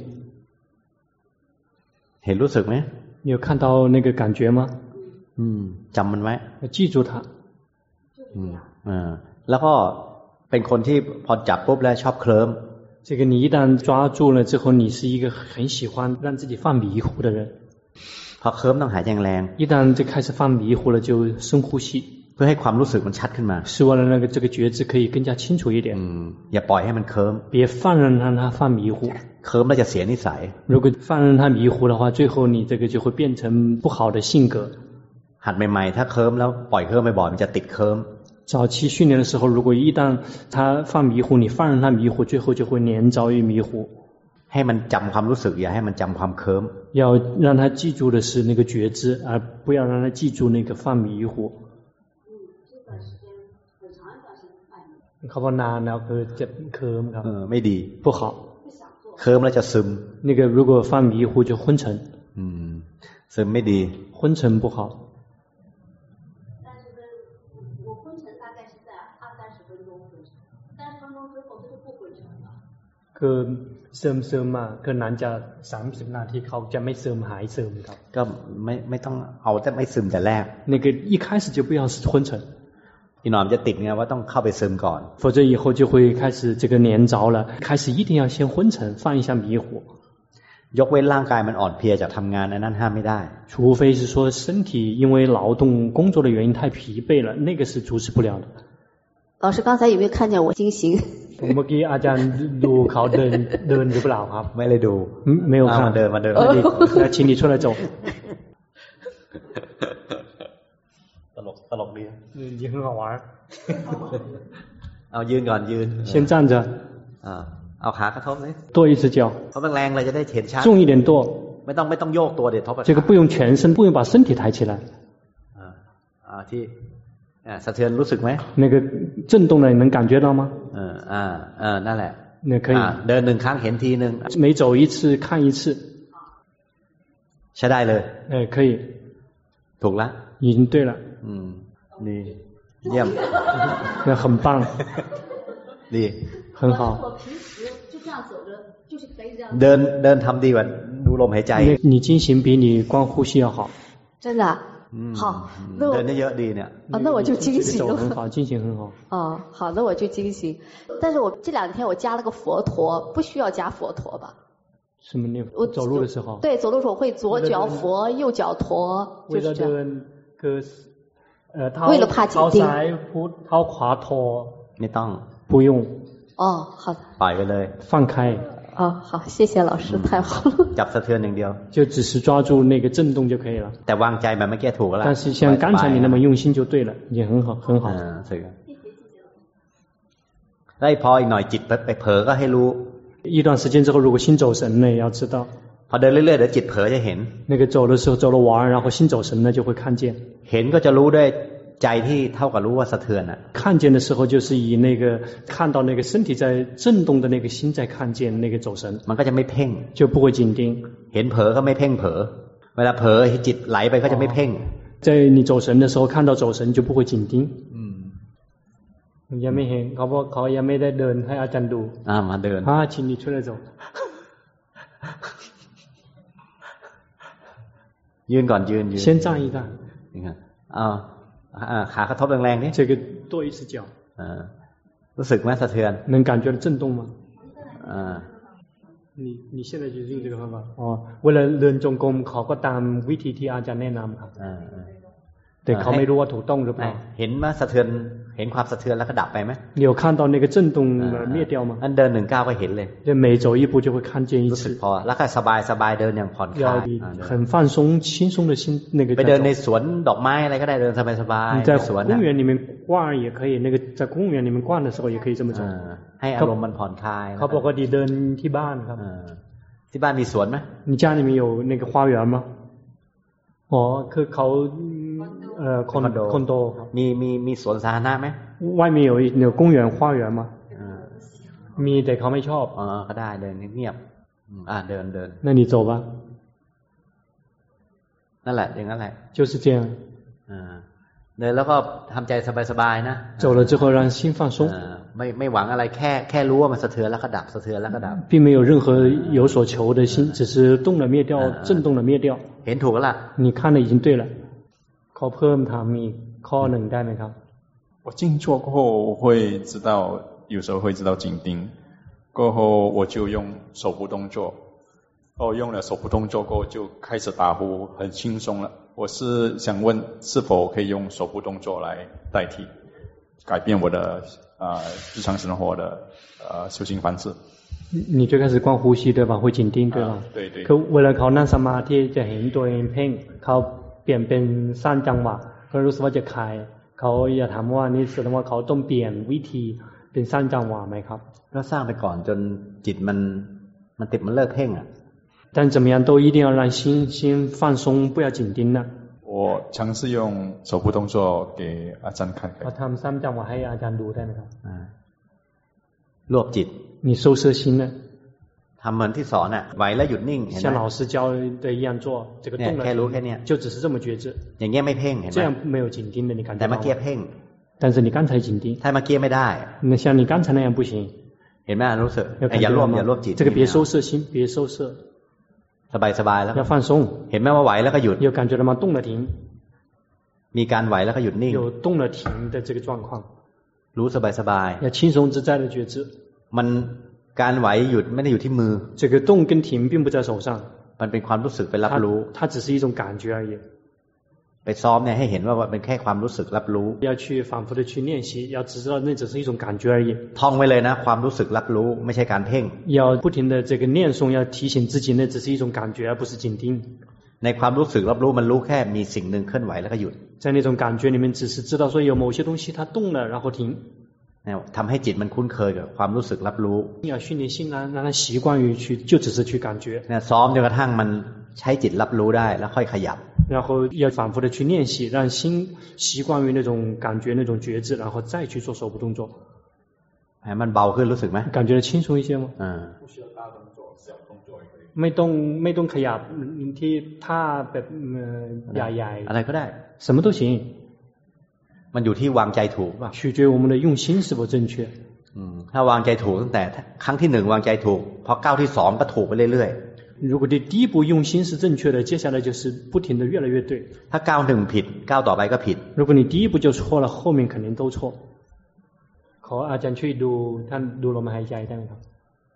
S3: เห็นรู้สึกไหม
S2: 你有看到那个感觉吗
S3: อืมจำมันไว้
S2: 记住它
S3: อืมอ่าแล้วก็เป็นคนที่พอจับปุ๊บแล้วชอบเคลิ้ม
S2: 这个你一旦抓住了之后你是一个很喜欢让自己犯迷糊的人
S3: พอเคลิ้มต้องหายใจแรง
S2: 一旦就开始犯迷糊了就深呼吸
S3: เพื่อให้ความรู้สึกมันชัดขึ้นมา
S2: 是为了那个这个觉知可以更加清楚一点
S3: อย่าปล่อยให้มันเคลิ้ม
S2: 别放任让它犯迷糊
S3: เคลิ้มแล้วจะเสียนิสัย
S2: 如果放任它迷糊的话最后你这个就会变成不好的性格
S3: หัดใหม่ๆถ้าเคลิ้มแล้วปล่อยเคลิ้มบ่อยๆมันจะติดเคลิ้ม
S2: 早期训练的时候如果一旦它犯迷糊你放任它迷糊最后就会连遭于迷糊
S3: ให้มันจำความรู้สึกอย่าให้มันจำความเคลิ้ม
S2: 要让它记住的是那个觉知而不要让它记住那个犯迷糊เขาว่านานแล้วคือเจ็บเคลิ้มครับ
S3: เออไม่ดี
S2: 不好
S3: เคลิ้มแล้วจะซึม
S2: 那个如果犯迷糊就昏沉
S3: อืมซึมไม่ดี
S2: 昏沉不好คือซึมซึมอ่ะคือนั้นจะสามสิบนาทีเขาจะไม่ซึมหายซึมครับ
S3: ก็ไม่ไม่ต้องเอาแต่ไม่ซึมแต่แรก
S2: 那个一开始就不要是昏沉
S3: อีกหน่อยมันจะติดไงว่าต้องเข้าไปซึมก่อน
S2: 否则以后就会开始这个黏着了开始一定要先昏沉放一下迷糊
S3: ยกเว้นร่างกายมันอ่อนเพลียจากทำงานอันนั้นห้ามไม่ได้
S2: 除非是说身体因为劳动工作的原因太疲惫了那个是阻止不了的
S8: 老师刚才有没有看见我惊醒
S2: เมื่อกี้อาจารย์ดูเขาเดินเดินหรือเปล่าครับ
S3: ไม่ได้ดู
S2: 没有看
S3: มาเดินมาเดิน
S2: 那请你出来走
S3: ตลกตลกดี
S2: 嗯也很好玩
S3: เอายืนก่อนยืน
S2: 先站着
S3: อ่าเอาขากระทบเลย
S2: 跺一次脚
S3: เพราะมันแรงเลยจะได้เห็นชัด
S2: 重一点跺
S3: ไม่ต้องไม่ต้องโยกตัวเดี๋ยวทบ
S2: 这个不用全身不用把身体抬起来
S3: อ่าอ่าที่สะเทือนรู้สึกไหม
S2: 那个震动了你能感觉到吗
S3: เอออ่าเออนั่นแหละ
S2: 那可以
S3: เดินหนึ่งครั้งเห็นทีนึง
S2: 每走一次看一次
S3: ใช้ได้เลย
S2: 哎可以
S3: ถูกแล้ว
S2: 已经对了
S3: อืมดีเยี่ยม
S2: 那很棒
S3: ดี
S2: 很好
S3: เดินเดินทำดีกว่าดูลมหายใจ
S2: 你进行比你光呼吸要好
S8: 真的好那我
S3: เดินได้เยอะดีเนี่ย
S8: 啊那我就惊醒了
S2: 很好进行很好
S8: 哦好那我就惊醒但是我这两天我加了个佛陀不需要加佛陀吧
S2: 什么念我走路的时候
S8: 对走路的时候会左脚佛右脚陀就是这样
S2: คือเอ่อเท้า
S8: 为了怕紧盯
S2: ซ้ายพุทเท้าขวาโท
S3: ไม่ต้อง
S2: 不用
S8: 哦好
S3: ปล่อยไปเลย
S2: 放开
S8: 哦好谢谢老师太好了
S3: จับสะเทือนอย่างเดียว
S2: 就只是抓住那个震动就可以了
S3: แต่วางใจแบบเมื่อกี้ถูกแล้ว
S2: 但是像刚才你那么用心就对了也很好很好
S3: 嗯这个ได้พออีกหน่อยจิตไปเผลอก็ให้รู้
S2: 一段时间之后如果心走神了也要知道
S3: พอเดินเรื่อยๆเดี๋ยวจิตเผลอจะเห็น
S2: 那个走的时候走了弯然后心走神呢就会看见
S3: เห็นก็จะรู้ด้วยใจที่เท่ากับรู้ว่าสะเทือนอ่ะ
S2: 看见的时候就是以那个看到那个身体在震动的那个心在看见那个走神
S3: มันก็จะไม่เพ่ง
S2: 就不会紧盯
S3: เห็นเผลอก็ไม่เพ่งเผลอเวลาเผลอจิตไหลไปก็จะไม่เพ่ง
S2: 在你走神的时候看到走神就不会紧盯
S3: อืม
S2: ยังไม่เห็นเขาบอกเขายังไม่ได้เดินให้อาจารย์ดู
S3: อ่ามาเดิน
S2: อ่า请你出来走
S3: ยืนก่อนยืนยืน
S2: 先站一站
S3: นี่ครับอ้าวขากระทบแรงๆนี่
S2: 这个跺一次脚
S3: อ่ารู้สึกไหมสะเทือน
S2: 能感觉到震动吗
S3: อ่า
S2: 你你现在就用这个方法อ๋อเวลาเดินจงกรมเขาก็ตามวิธีที่อาจารย์แนะนำครับ
S3: อ่า
S2: แต่เขาไม่รู้ว่าถูกต้องหรือเปล่า
S3: เห็นว่าสะเทือนเห็นความสะเทือนแล้วก็ดับไปไหม
S2: 你有看到那个震动灭掉吗
S3: อันเดินหนึ่งก้าวก็เห็นเลย
S2: 就每走一步就会看见一次
S3: รู้สึกพอแล้วก็สบายสบายเดินอย่างผ่อนคลาย
S2: 很放松轻松的心那个
S3: ไปเดินในสวนดอกไม้อะไรก็ได้เดินสบายสบาย
S2: 在公园里面逛也可以那个在公园里面逛的时候也可以这么走
S3: ให้อารมณ์มันผ่อนคลาย
S2: เขาปกติเดินที่บ้านครับ
S3: ที่บ้านมีสวนไหม
S2: 你家里面有那个花园吗อ๋อคือเขาเอ่อคอนโดคอนโด
S3: มีมีมีสวนสาธารณะไหม
S2: 外面有有公园花园吗มีแต่เขาไม่ชอบ
S3: อ๋อก็ได้เดินเงียบๆอ่าเดินเดิน
S2: 那你走吧
S3: นั่นแหละอย่างนั้นแหละ
S2: 就是这样
S3: อ่าเดินแล้วก็ทำใจสบายๆนะ
S2: 走了之后让心放松
S3: ไม่ไม่หวังอะไรแค่แค่รู้ว่ามันสะเทือนแล้วก็ดับสะเทือนแล้วก็ดับ
S2: 并没有任何有所求的心只是动了灭掉震动了灭掉
S3: เห็นถูกแล้วล่ะ
S2: 你看的已经对了ขอเพิ่มถามอีกข้อหนึ่งได้ไหมครับ
S7: 我静坐过后会知道有时候会知道紧盯过后我就用手部动作哦用了手部动作过后就开始打呼很轻松了我是想问是否可以用手部动作来代替改变我的呃日常生活的呃修行方式
S2: 你最开始光呼吸对吧会紧盯对吧
S7: 对对
S2: คือเวลาเขานั่งสมาธิจะเห็นตัวเองเพ่งเขาเปลี่ยนเป็นสร้างจังหวะก็รู้สึกว่าจะคลายเขาอยากถามว่านี่แสดงว่าเขาต้องเปลี่ยนวิธีเป็นสร้างจังหวะไหมครับ
S3: ก็สร้างไปก่อนจนจิตมันมันติดมันเลิกเพ่งอ่ะ
S2: 但怎么样都一定要让心先放松不要紧盯呢
S7: 我尝试用手部动作给阿詹看看
S2: เขาทำสร้างจังหวะให้อาจารย์ดูได้ไหมครับ
S3: รวบจิต
S2: 你收摄心呢
S3: ทำเหมือนที่สอนอ่ะไหวแล้วหยุดนิ่ง
S2: 像老师教的一样做这个动了
S3: แค่รู้แค่นี้
S2: 就只是这么觉知
S3: อย่างเงี้ยไม่เพ่งเห็นไหม
S2: 这样没有紧盯的你感觉
S3: แต่เมื่อกี้เพ่ง
S2: 但是你刚才紧盯
S3: ถ้าเมื่อกี้ไม่ได้
S2: 那像你刚才那样不行
S3: เห็นไหมรู้สึกอย่ารวบอย่ารวบจิต
S2: 这个别收摄心别收摄
S3: สบายสบายแล้ว
S2: 要放松
S3: เห็นไหมว่าไหวแล้วก็หยุด
S2: 有感觉到吗动了停
S3: มีการไหวแล้วก็หยุดนิ่ง
S2: 有动了停的这个状况
S3: รู้สบายสบาย
S2: 要轻松自在的觉知
S3: มันการไหวหยุดไม่ได้อยู่ที่มือ
S2: 这个动跟停并不在手上
S3: มันเป็นความรู้สึกไปรับรู้
S2: 它只是一种感觉而已
S3: ไปซ้อมเนี่ยให้เห็นว่าเป็นแค่ความรู้สึกรับรู้
S2: 要去反复的去练习要知道那只是一种感觉而已
S3: ท่องไว้เลยนะความรู้สึกรับรู้ไม่ใช่การเพ่ง
S2: 要不停的这个念诵要提醒自己那只是一种感觉而不是紧盯
S3: ในความรู้สึกรับรู้มันรู้แค่มีสิ่งหนึ่งเคลื่อนไหวแล้วก็หยุด
S2: 在那种感觉里面只是知道说有某些东西它动了然后停
S3: ทำให้จิตมันคุ้นเคยกับความรู้สึกรับรู้
S2: 要训练心啊让它习惯于去就只是去感觉
S3: เนี่ยซ้อมจนกระทั่งมันใช้จิตรับรู้ได้แล้วค่อยขยับ
S2: 然后要反复的去练习让心习惯于那种感觉那种觉知然后再去做手部动作
S3: ให้มันเบาขึ้นรู้สึกไหม
S2: 感觉轻松一些吗
S3: อ่า
S2: ไม่ต้องไม่ต้องขยับที่ท่าแบบใหญ่
S3: ๆอะไรก็ได้
S2: 什么都行
S3: มันอยู่ที่วางใจถูกป่ะ
S2: 取决于我们的用心是否正确
S3: ถ้าวางใจถูกตั้งแต่ครั้งที่หนึ่งวางใจถูกพอก้าวที่สองก็ถูกไปเรื่อย
S2: ๆ如果第一步用心是正确的接下来就是不停的越来越对
S3: ถ้าก้าวหนึ่งผิดก้าวต่อไปก็ผิด
S2: 如果你第一步就错了后面肯定都错ขออาจารย์ช่วยดูท่านดูลมหายใจได้ไหมครับ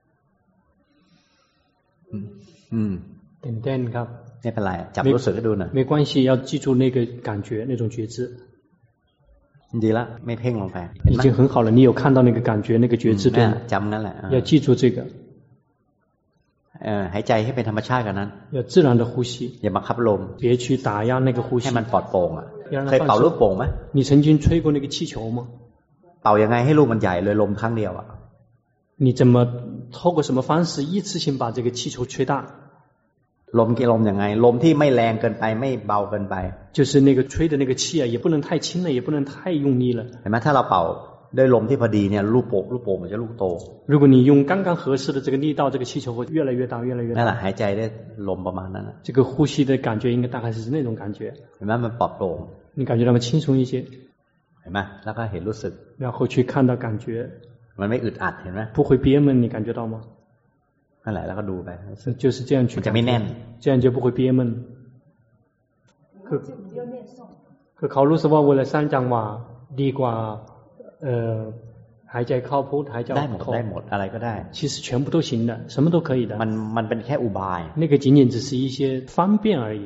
S3: อืม
S2: ตื่นเต้นครับ
S3: ไม่เป็นไรจับรู้สึกให้ดูหน่อย
S2: 没关系要记住那个感觉那种觉知
S3: ดีละไม่เพ่งลงไป
S2: 已经很好了你有看到那个感觉那个觉知对吗
S3: จำนั่นแหละ
S2: 要记住这个
S3: เอ่อหายใจให้เป็นธรรมชาติกันนั้น
S2: 要自然的呼吸
S3: อย่าบังคับลม
S2: 别去打压那个呼吸
S3: ให้มันปลอดโปร่งอ่ะเคยเป่าลูกโป่งมั้ย
S2: 你曾经吹过那个气球吗
S3: เป่ายังไงให้ลูกมันใหญ่เลยลมครั้งเดียวอ่ะ
S2: 你怎么透过什么方式一次性把这个气球吹大
S3: ลมกี่ลมยังไงลมที่ไม่แรงเกินไปไม่เบาเกินไป
S2: 就是那个吹的那个气啊也不能太轻了也不能太用力了
S3: เห็นไหมถ้าเราเป่าด้วยลมที่พอดีเนี่ยลูกโป่งลูกโป่งมันจะลูกโต
S2: 如果你用刚刚合适的这个力道这个气球会越来越大越来越大
S3: นั่นแหละหายใจได้ลมประมาณนั้น
S2: 这个呼吸的感觉应该大概是那种感觉
S3: เห็นไหมมันปลอดโปร่ง
S2: 你感觉到轻松一些
S3: เห็นไหมแล้วก็เห็นรู้สึก
S2: 然后去看到感觉
S3: มันไม่อึดอัดเห็นไหม
S2: 不会憋闷你感觉到吗
S3: นั่นแหละแล้วก็ดูไป
S2: 就是这样去
S3: จะไม่แน่น
S2: 这样就不会憋闷คือคือเขารู้สึกว่าเวลาสร้างจังหวะดีกว่าเอ่อหายใจเข้าพุทหายใจออกโท
S3: ได้หมดอะไรก็ได้
S2: 其实全部都行的什么都可以的
S3: มันมันเป็นแค่อุบาย
S2: 那个仅仅只是一些方便而已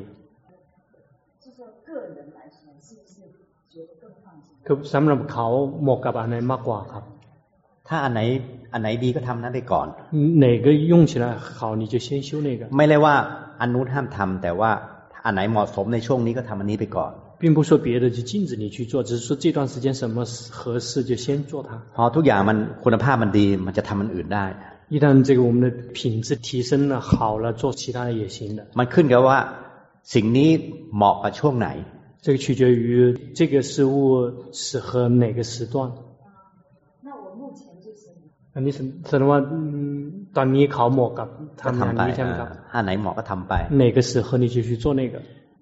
S2: คือสำหรับเขาเหมาะกับอันไหนมากกว่าครับ
S3: ถ้าอันไหนอันไหนดีก็ทำนั้นไปก่อน
S2: 哪个用起来好你就先修那个
S3: ไม่ได้ว่าอันนู้นห้ามทำแต่ว่าอันไหนเหมาะสมในช่วงนี้ก็ทำอันนี้ไปก่อน
S2: 并不说别的就禁止你去做只是说这段时间什么合适就先做它
S3: พอทุกอย่างมันคุณภาพมันดีมันจะทำอันอื่นได้
S2: 一旦这个我们的品质提升了好了做其他的也行的
S3: มันขึ้นกับว่าสิ่งนี้เหมาะกับช่วงไหน
S2: 这个取决于这个事物适合哪个时段
S9: 那我目前就是
S2: อันนี้แสดงว่าตอนนี้เขาเหมาะกับทำงานนี้ใช่ไหมครับ
S3: ถ้าไหนเหมาะก็ทำไป
S2: 哪个适合你就去做那个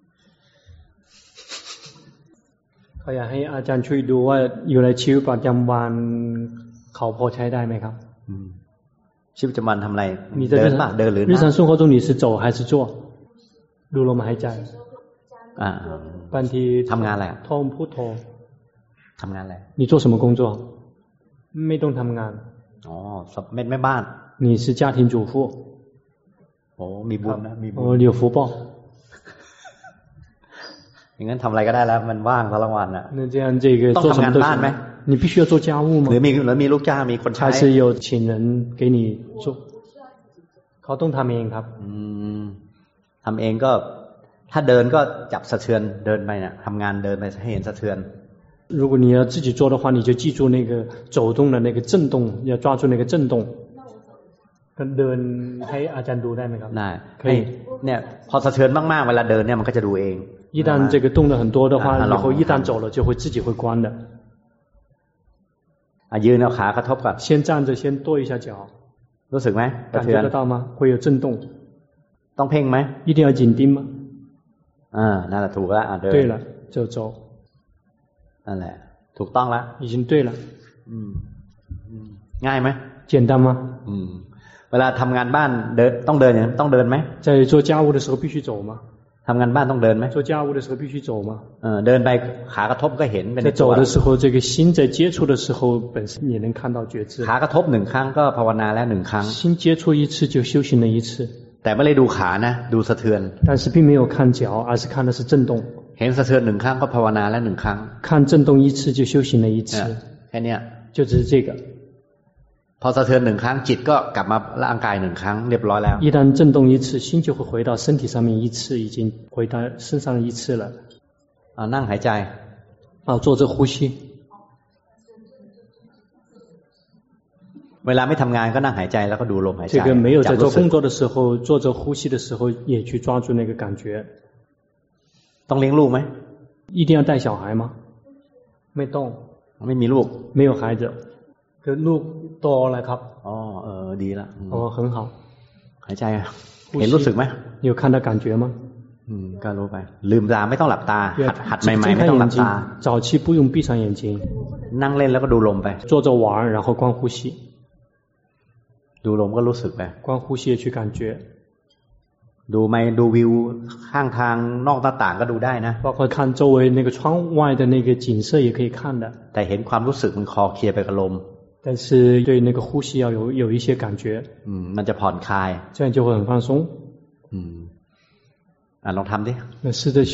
S2: เขาอยากให้อาจารย์ช่วยดูว่าอยู่ในชีวิตประจำวันเขาพอใช้ได้ไหมครับ
S3: ชีวิตประจำวันทำอะไรเดินป่ะเดินหรือ
S2: 日常生活中你是走还是坐ดูลมหายใจ
S3: อ่า
S2: บางที
S3: ทำงานอะไร
S2: ท่องพุทโธ
S3: ทำงานอะไร
S2: 你做什么工作ไม่ต้องทำงาน
S3: อ๋อไม่แม่บ้าน
S2: 你是家庭主妇
S3: โอ้มีบุญนะมีบุญ
S2: 哦有福报
S3: อย่างนั้นทำอะไรก็ได้แล้วมันว่างทั้งวันน่ะ
S2: 那这样这个
S3: ต้องทำงานบ้านไหม
S2: 你必须要做家务吗
S3: หรือมีหรือมีลูกจ้างมีคนใช้
S2: 还是有请人给你做เขาต้องทำเองครับ
S3: อืมทำเองก็ถ้าเดินก็จับสะเทือนเดินไปเนี่ยทำงานเดินไปให้เห็นสะเทือน
S2: 如果你要自己做的话你就记住那个走动的那个震动要抓住那个震动เดินให้อาจารย์ดูได้ไหมครับ
S3: ได้เนี่ยพอสะเทือนมากๆเวลาเดินเนี่ยมันก็จะดูเอง
S2: 一旦这个动得很多的话以后一旦走了就会自己会关的
S3: อ่ะยืนเอาขากระทบก่อน
S2: 先站着先跺一下脚
S3: รู้สึกไหม
S2: 感觉得到吗会有震动
S3: ต้องเพ่งไหม
S2: 一定要紧盯吗
S3: อ่านั่นแหละถูกแล้วอ่ะเดิน
S2: 对了就走
S3: นั่นแหละถูกต้องแล้ว
S2: 已经对了
S3: อืมง่ายไหม
S2: 简单吗
S3: อืมเวลาทำงานบ้านเดินต้องเดินอย่างต้องเดินไหม
S2: 在做家务的时候必须走吗
S3: ทำงานบ้านต้องเดินไหม
S2: 做家务的时候必须走吗
S3: เออเดินไปขากระทบก็เห็นเป็น
S2: 在走的时候这个心在接触的时候本身也能看到觉知
S3: ขากระทบหนึ่งครั้งก็ภาวนาแล้วหนึ่งครั้ง
S2: 心接触一次就修行了一次
S3: แต่ไม่ได้ดูขานะดูสะเทือน
S2: 但是并没有看脚而是看的是震动
S3: เห็นสะเทือนหนึ่งครั้งก็ภาวนาแล้วหนึ่งครั้ง
S2: 看震动一次就修行了一次
S3: แค่นี้
S2: 就只是这个
S3: พอสะเทือนหนึ่งครั้งจิตก็กลับมาร่างกายหนึ่งครั้งเรียบร้อยแล้ว
S2: 一旦震动一次心就会回到身体上面一次已经回到身上一次了
S3: อ่านั่งหายใจ
S2: 啊坐着呼吸
S3: เวลาไม่ทำงานก็นั่งหายใจแล้วก็ดูลมหายใจ
S2: 这个没有在做工作的时候坐着呼吸的时候也去抓住那个感觉
S3: ต้องเลี้ยงลูกไหม
S2: 一定要带小孩吗ไม่ต้อง
S3: ไม่มีลูก
S2: 没有孩子ก็ลูกโตแล้วครับ
S3: อ๋อเออดีละ
S2: อ๋อ很好
S3: หายใจเห็นรู้สึกไหม
S2: 有看到感觉吗
S3: อืมก็รู้ไปลืมตาไม่ต้องหลับตาหัดหัดใหม่ๆไม่ต้องหลับตา
S2: 早期不用闭上眼睛
S3: นั่งเล่นแล้วก็ดูลมไป
S2: 坐着玩然后观呼吸
S3: ดูลมก็รู้สึกไป
S2: 观呼吸去感觉
S3: ดูไหมดูวิวข้างทางนอกหน้าต่างก็ดูได้นะ
S2: 包括看周围那个窗外的那个景色也可以看的
S3: แต่เห็นความรู้สึกมันคลอเคลียร์ไปกับลม
S2: 但是对那个呼吸要有有一些感觉
S3: อืมมันจะผ่อนคลาย
S2: 这样就会很放松
S3: อืมอ่ะลองทำดิ
S2: 那试着修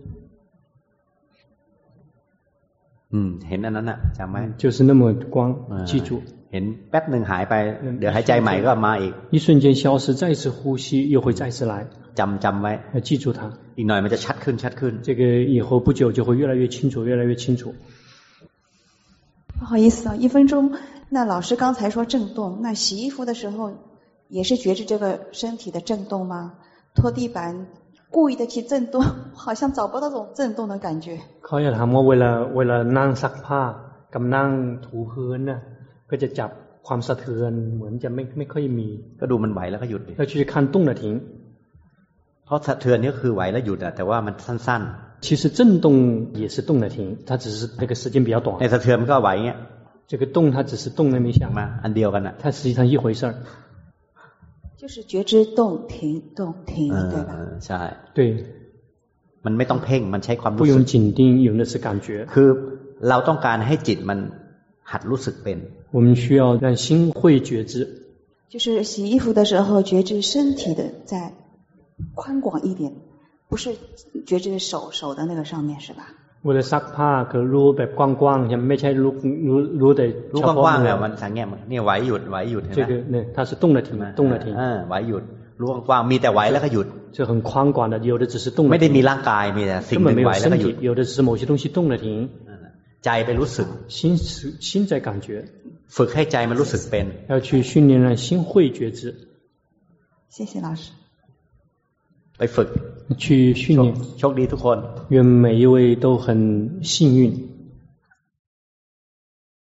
S3: อืมเห็นอันนั้นน่ะจำไว้
S2: 就是那么光记住
S3: เห็นแป๊บนึงหายไปเดี๋ยวหายใจใหม่ก็มาอีก
S2: 一瞬间消失再次呼吸又会再次来
S3: จำจำไว้
S2: 要记住它
S3: อีกหน่อยมันจะชัดขึ้นชัดขึ้น
S2: 这个以后不久就会越来越清楚越来越清楚
S9: 不好意思啊一分钟那老师刚才说震动那洗衣服的时候也是觉知这个身体的震动吗拖地板，故意的去震动，好像找不到这种震动的感觉。
S2: เขาอยากถามว่าเวลาเวลานั่งซักผ้ากับนั่งถูพื้นน่ะก็จะจับความสะเทือนเหมือนจะไม่ไม่ค่อยมี
S3: ก็ดูมันไหวแล้วก็หยุด
S2: 要去看动的停
S3: เพราะสะเทือนนี่ก็คือไหวแล้วหยุดอ่ะแต่ว่ามันสั้น
S2: ๆ其实震动也是动的停它只是那个时间比较短
S3: ในสะเทือนมันก็ไหวเงี้ย
S2: 这个动它只是动那么一下
S3: มาอันเดียวกันอ่ะ
S2: 它实际上一回事儿
S9: 就是觉知动停动停对吧
S3: ใช่
S2: 对
S3: มันไม่ต้องเพ่งมันใช้ความรู้
S2: สึก不用紧盯有的是感觉
S3: คือเราต้องการให้จิตมันหัดรู้สึกเป็น
S2: 我们需要让心会觉知
S9: 就是洗衣服的时候觉知身体的在宽广一点不是觉知手手的那个上面是吧
S2: เวลาซักผ้าคือรู้แบบกว้างๆยังไม่ใช่รู้รู้รู้แต่
S3: รู้กว้างๆเนี่ยมันสังเกตเนี่ยไหวหยุดไหวหยุดเห็นไหม
S2: 这个เนี่ย它是动的停动的停
S3: เออไหวหยุดรู้กว้างๆมีแต่ไหวแล้วก็หยุด
S2: 就很宽广的有的只是动
S3: ไม่ได้มีร่างกายมีแต่สิ่งหนึ่งไหวแล้วก็หยุด
S2: 有的只是某些东西动了停
S3: ใจไปรู้สึก
S2: 心心在感觉
S3: ฝึกให้ใจมันรู้สึกเป็น
S2: 要去训练让心会觉知
S9: 谢谢老师
S3: ไปฝึก
S2: 去训练
S3: โชคดีทุกคน
S2: 愿每一位都很幸运